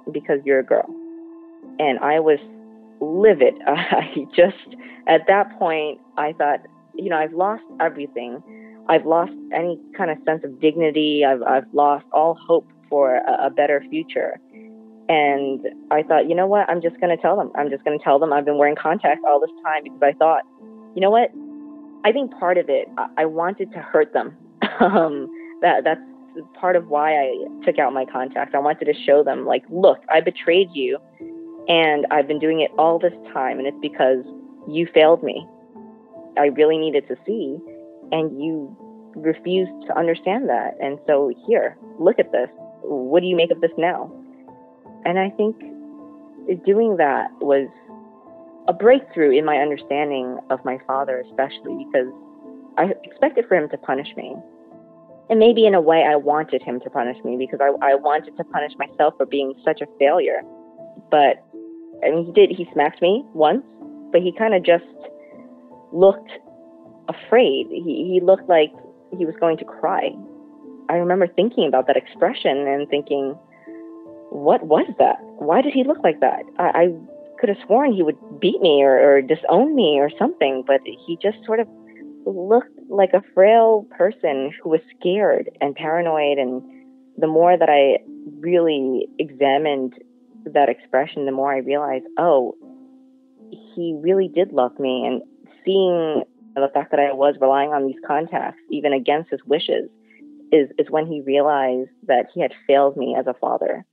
because you're a girl. And I was livid. I just, at that point, I thought, you know, I've lost everything. I've lost any kind of sense of dignity. I've, I've lost all hope for a, a better future. And I thought, you know what, I'm just going to tell them. I'm just going to tell them I've been wearing contacts all this time because I thought, you know what, I think part of it, I, I wanted to hurt them. um, that That's part of why I took out my contacts. I wanted to show them, like, look, I betrayed you, and I've been doing it all this time, and it's because you failed me. I really needed to see, and you refused to understand that. And so here, look at this. What do you make of this now? And I think doing that was a breakthrough in my understanding of my father, especially because I expected for him to punish me. And maybe in a way I wanted him to punish me because I, I wanted to punish myself for being such a failure. But I mean, he did, he smacked me once, but he kind of just looked afraid. He, he looked like he was going to cry. I remember thinking about that expression and thinking, what was that? Why did he look like that? I, I could have sworn he would beat me or, or disown me or something, but he just sort of looked like a frail person who was scared and paranoid. And the more that I really examined that expression, the more I realized, oh, he really did love me. And seeing the fact that I was relying on these contacts, even against his wishes, is, is when he realized that he had failed me as a father.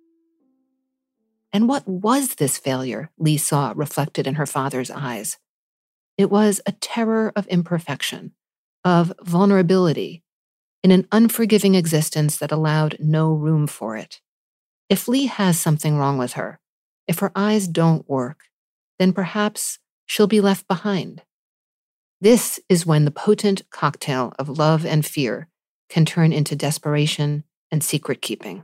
And what was this failure Lee saw reflected in her father's eyes? It was a terror of imperfection, of vulnerability, in an unforgiving existence that allowed no room for it. If Lee has something wrong with her, if her eyes don't work, then perhaps she'll be left behind. This is when the potent cocktail of love and fear can turn into desperation and secret-keeping.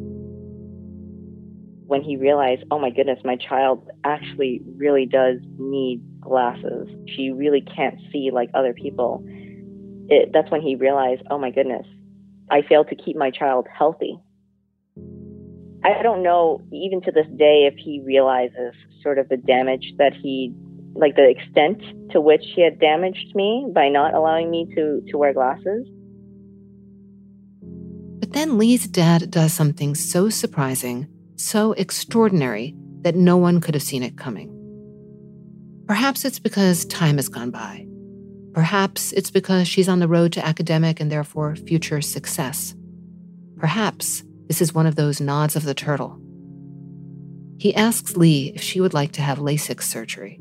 When he realized, oh my goodness, my child actually really does need glasses. She really can't see like other people. It, that's when he realized, oh my goodness, I failed to keep my child healthy. I don't know, even to this day, if he realizes sort of the damage that he, like the extent to which he had damaged me by not allowing me to, to wear glasses. But then Lee's dad does something so surprising, so extraordinary, that no one could have seen it coming. Perhaps it's because time has gone by. Perhaps it's because she's on the road to academic and therefore future success. Perhaps this is one of those nods of the turtle. He asks Lee if she would like to have LASIK surgery.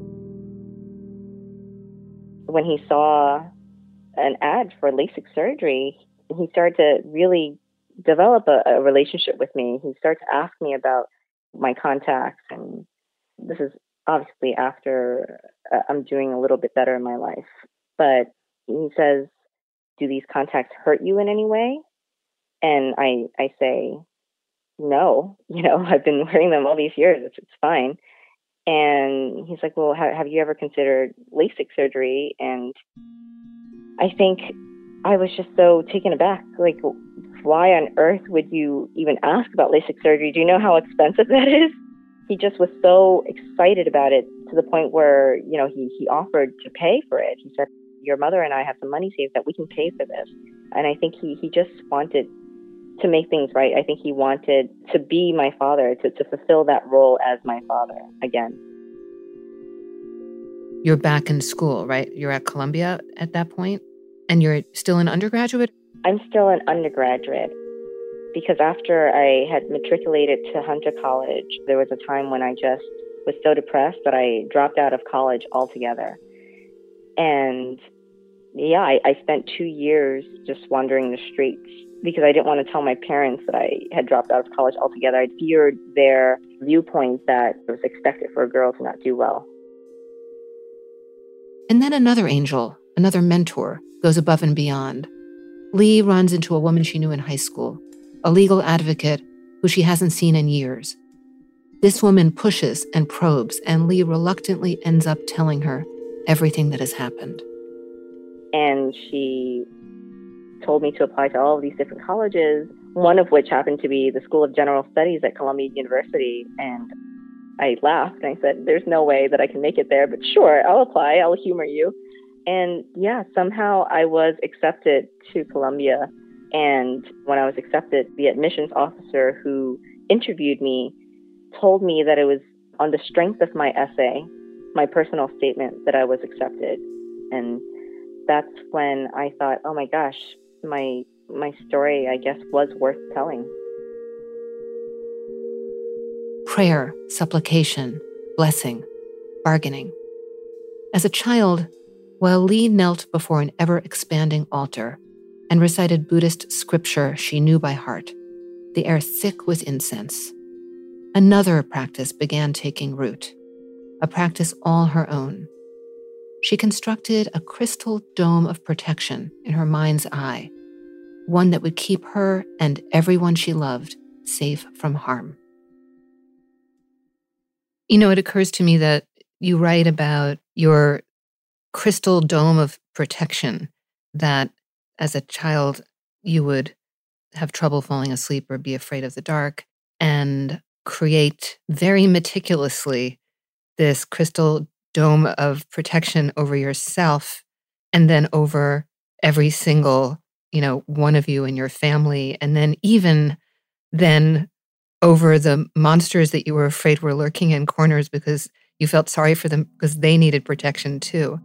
When he saw an ad for LASIK surgery, he started to really develop a, a relationship with me. He started to ask me about my contacts, and this is obviously after uh, I'm doing a little bit better in my life. But he says, do these contacts hurt you in any way? And I, I say, no, you know, I've been wearing them all these years. It's, it's fine. And he's like, well, ha- have you ever considered LASIK surgery? And I think I was just so taken aback. Like, why on earth would you even ask about LASIK surgery? Do you know how expensive that is? He just was so excited about it to the point where, you know, he, he offered to pay for it. He said, your mother and I have some money saved that we can pay for this. And I think he, he just wanted to make things right. I think he wanted to be my father, to, to fulfill that role as my father again. You're back in school, right? You're at Columbia at that point? And you're still an undergraduate? I'm still an undergraduate because after I had matriculated to Hunter College, there was a time when I just was so depressed that I dropped out of college altogether. And yeah, I, I spent two years just wandering the streets because I didn't want to tell my parents that I had dropped out of college altogether. I feared their viewpoint that it was expected for a girl to not do well. And then another angel, another mentor, goes above and beyond. Lee runs into a woman she knew in high school, a legal advocate who she hasn't seen in years. This woman pushes and probes, and Lee reluctantly ends up telling her everything that has happened. And she told me to apply to all of these different colleges, one of which happened to be the School of General Studies at Columbia University. And I laughed and I said, there's no way that I can make it there, but sure, I'll apply, I'll humor you. And yeah, somehow I was accepted to Columbia. And when I was accepted, the admissions officer who interviewed me told me that it was on the strength of my essay, my personal statement, that I was accepted. And that's when I thought, oh my gosh, my my story, I guess, was worth telling. Prayer, supplication, blessing, bargaining. As a child, while Lee knelt before an ever-expanding altar and recited Buddhist scripture she knew by heart, the air thick with incense, another practice began taking root, a practice all her own. She constructed a crystal dome of protection in her mind's eye, one that would keep her and everyone she loved safe from harm. You know, it occurs to me that you write about your crystal dome of protection, that as a child you would have trouble falling asleep or be afraid of the dark, and create very meticulously this crystal dome of protection over yourself and then over every single, you know, one of you in your family, and then even then over the monsters that you were afraid were lurking in corners because you felt sorry for them because they needed protection too.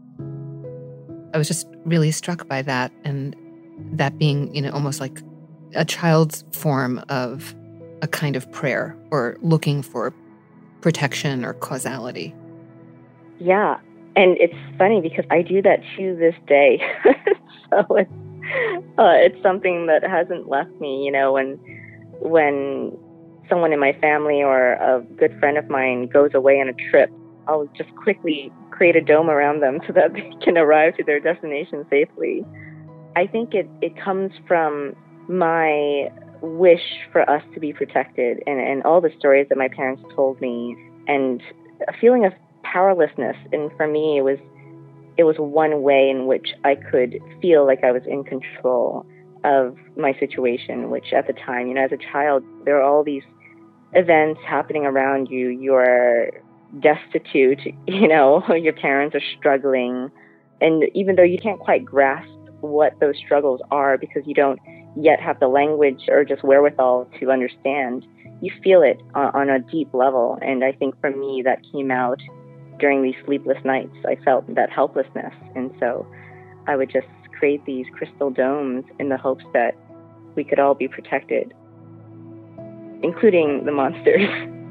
I was just really struck by that, and that being, you know, almost like a child's form of a kind of prayer or looking for protection or causality. Yeah, and it's funny because I do that to this day. So it's, uh, it's something that hasn't left me, you know, when when someone in my family or a good friend of mine goes away on a trip, I'll just quickly create a dome around them so that they can arrive to their destination safely. I think it, it comes from my wish for us to be protected and, and all the stories that my parents told me, and a feeling of powerlessness. And for me, it was it was one way in which I could feel like I was in control of my situation, which at the time, you know, as a child, there are all these events happening around you. You're destitute, you know, your parents are struggling. And even though you can't quite grasp what those struggles are because you don't yet have the language or just wherewithal to understand, you feel it on, on a deep level. And I think for me, that came out during these sleepless nights. I felt that helplessness. And so I would just create these crystal domes in the hopes that we could all be protected, including the monsters.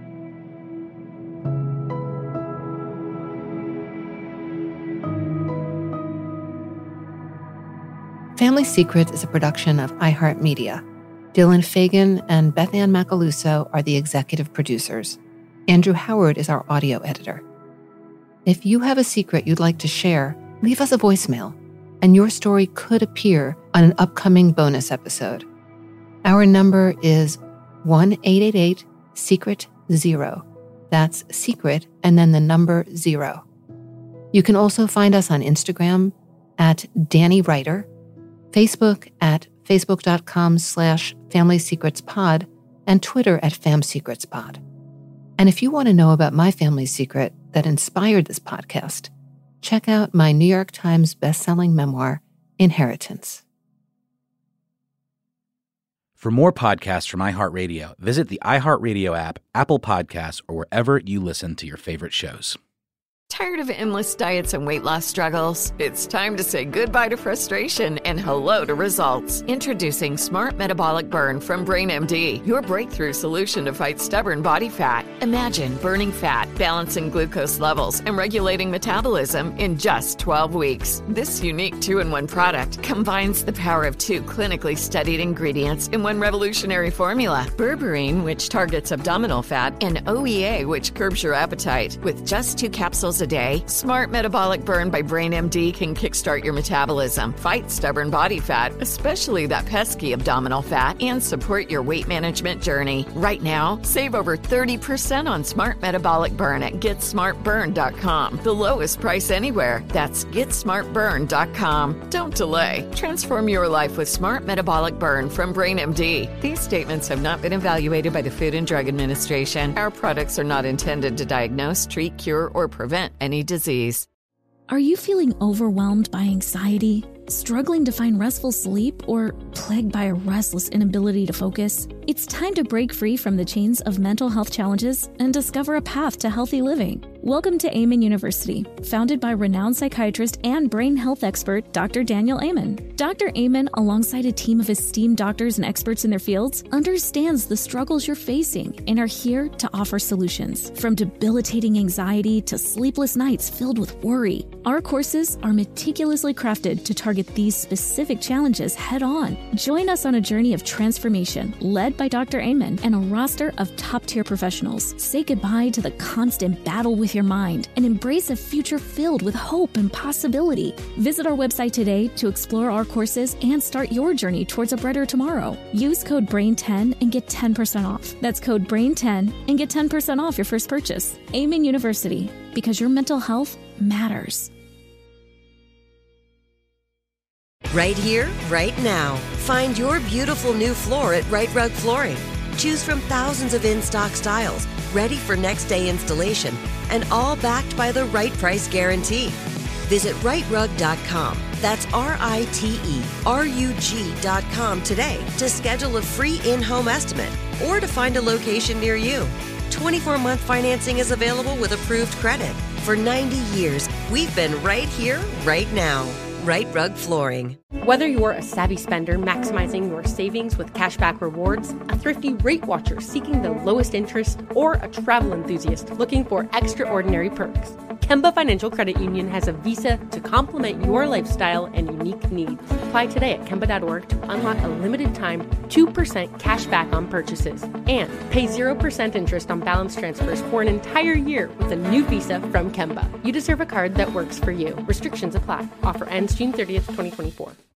Family Secret is a production of iHeartMedia. Dylan Fagan and Beth Ann Macaluso are the executive producers. Andrew Howard is our audio editor. If you have a secret you'd like to share, leave us a voicemail, and your story could appear on an upcoming bonus episode. Our number is one eight eight eight secret zero. That's secret and then the number zero. You can also find us on Instagram at Danny Writer, Facebook at facebook.com slash Family Secrets Pod, and Twitter at Fam Secrets Pod. And if you want to know about my family secret that inspired this podcast, check out my New York Times bestselling memoir, Inheritance. For more podcasts from iHeartRadio, visit the iHeartRadio app, Apple Podcasts, or wherever you listen to your favorite shows. Tired of endless diets and weight loss struggles? It's time to say goodbye to frustration and hello to results. Introducing Smart Metabolic Burn from BrainMD, your breakthrough solution to fight stubborn body fat. Imagine burning fat, balancing glucose levels, and regulating metabolism in just twelve weeks. This unique two-in-one product combines the power of two clinically studied ingredients in one revolutionary formula. Berberine, which targets abdominal fat, and O E A, which curbs your appetite. With just two capsules a a day, Smart Metabolic Burn by BrainMD can kickstart your metabolism, fight stubborn body fat, especially that pesky abdominal fat, and support your weight management journey. Right now, save over thirty percent on Smart Metabolic Burn at get smart burn dot com. The lowest price anywhere. That's get smart burn dot com. Don't delay. Transform your life with Smart Metabolic Burn from BrainMD. These statements have not been evaluated by the Food and Drug Administration. Our products are not intended to diagnose, treat, cure, or prevent any disease. Are you feeling overwhelmed by anxiety, struggling to find restful sleep, or plagued by a restless inability to focus? It's time to break free from the chains of mental health challenges and discover a path to healthy living. Welcome to Amen University, founded by renowned psychiatrist and brain health expert Doctor Daniel Amen. Doctor Amen, alongside a team of esteemed doctors and experts in their fields, understands the struggles you're facing and are here to offer solutions. From debilitating anxiety to sleepless nights filled with worry, our courses are meticulously crafted to target these specific challenges head on. Join us on a journey of transformation led by Doctor Amen and a roster of top-tier professionals. Say goodbye to the constant battle with your mind and embrace a future filled with hope and possibility. Visit our website today to explore our courses and start your journey towards a brighter tomorrow. Use code brain ten and get ten percent off. That's code brain ten and get ten percent off your first purchase. Amen University, because your mental health matters. Right here, right now. Find your beautiful new floor at Right Rug Flooring. Choose from thousands of in-stock styles, ready for next day installation, and all backed by the right price guarantee. Visit right rug dot com. That's R I T E R U G dot com today to schedule a free in-home estimate or to find a location near you. twenty-four month financing is available with approved credit. For ninety years, we've been right here, right now. Right Rug Flooring. Whether you're a savvy spender maximizing your savings with cashback rewards, a thrifty rate watcher seeking the lowest interest, or a travel enthusiast looking for extraordinary perks, Kemba Financial Credit Union has a visa to complement your lifestyle and unique needs. Apply today at kemba dot org to unlock a limited time two percent cash back on purchases and pay zero percent interest on balance transfers for an entire year with a new visa from Kemba. You deserve a card that works for you. Restrictions apply. Offer ends June thirtieth, twenty twenty-four.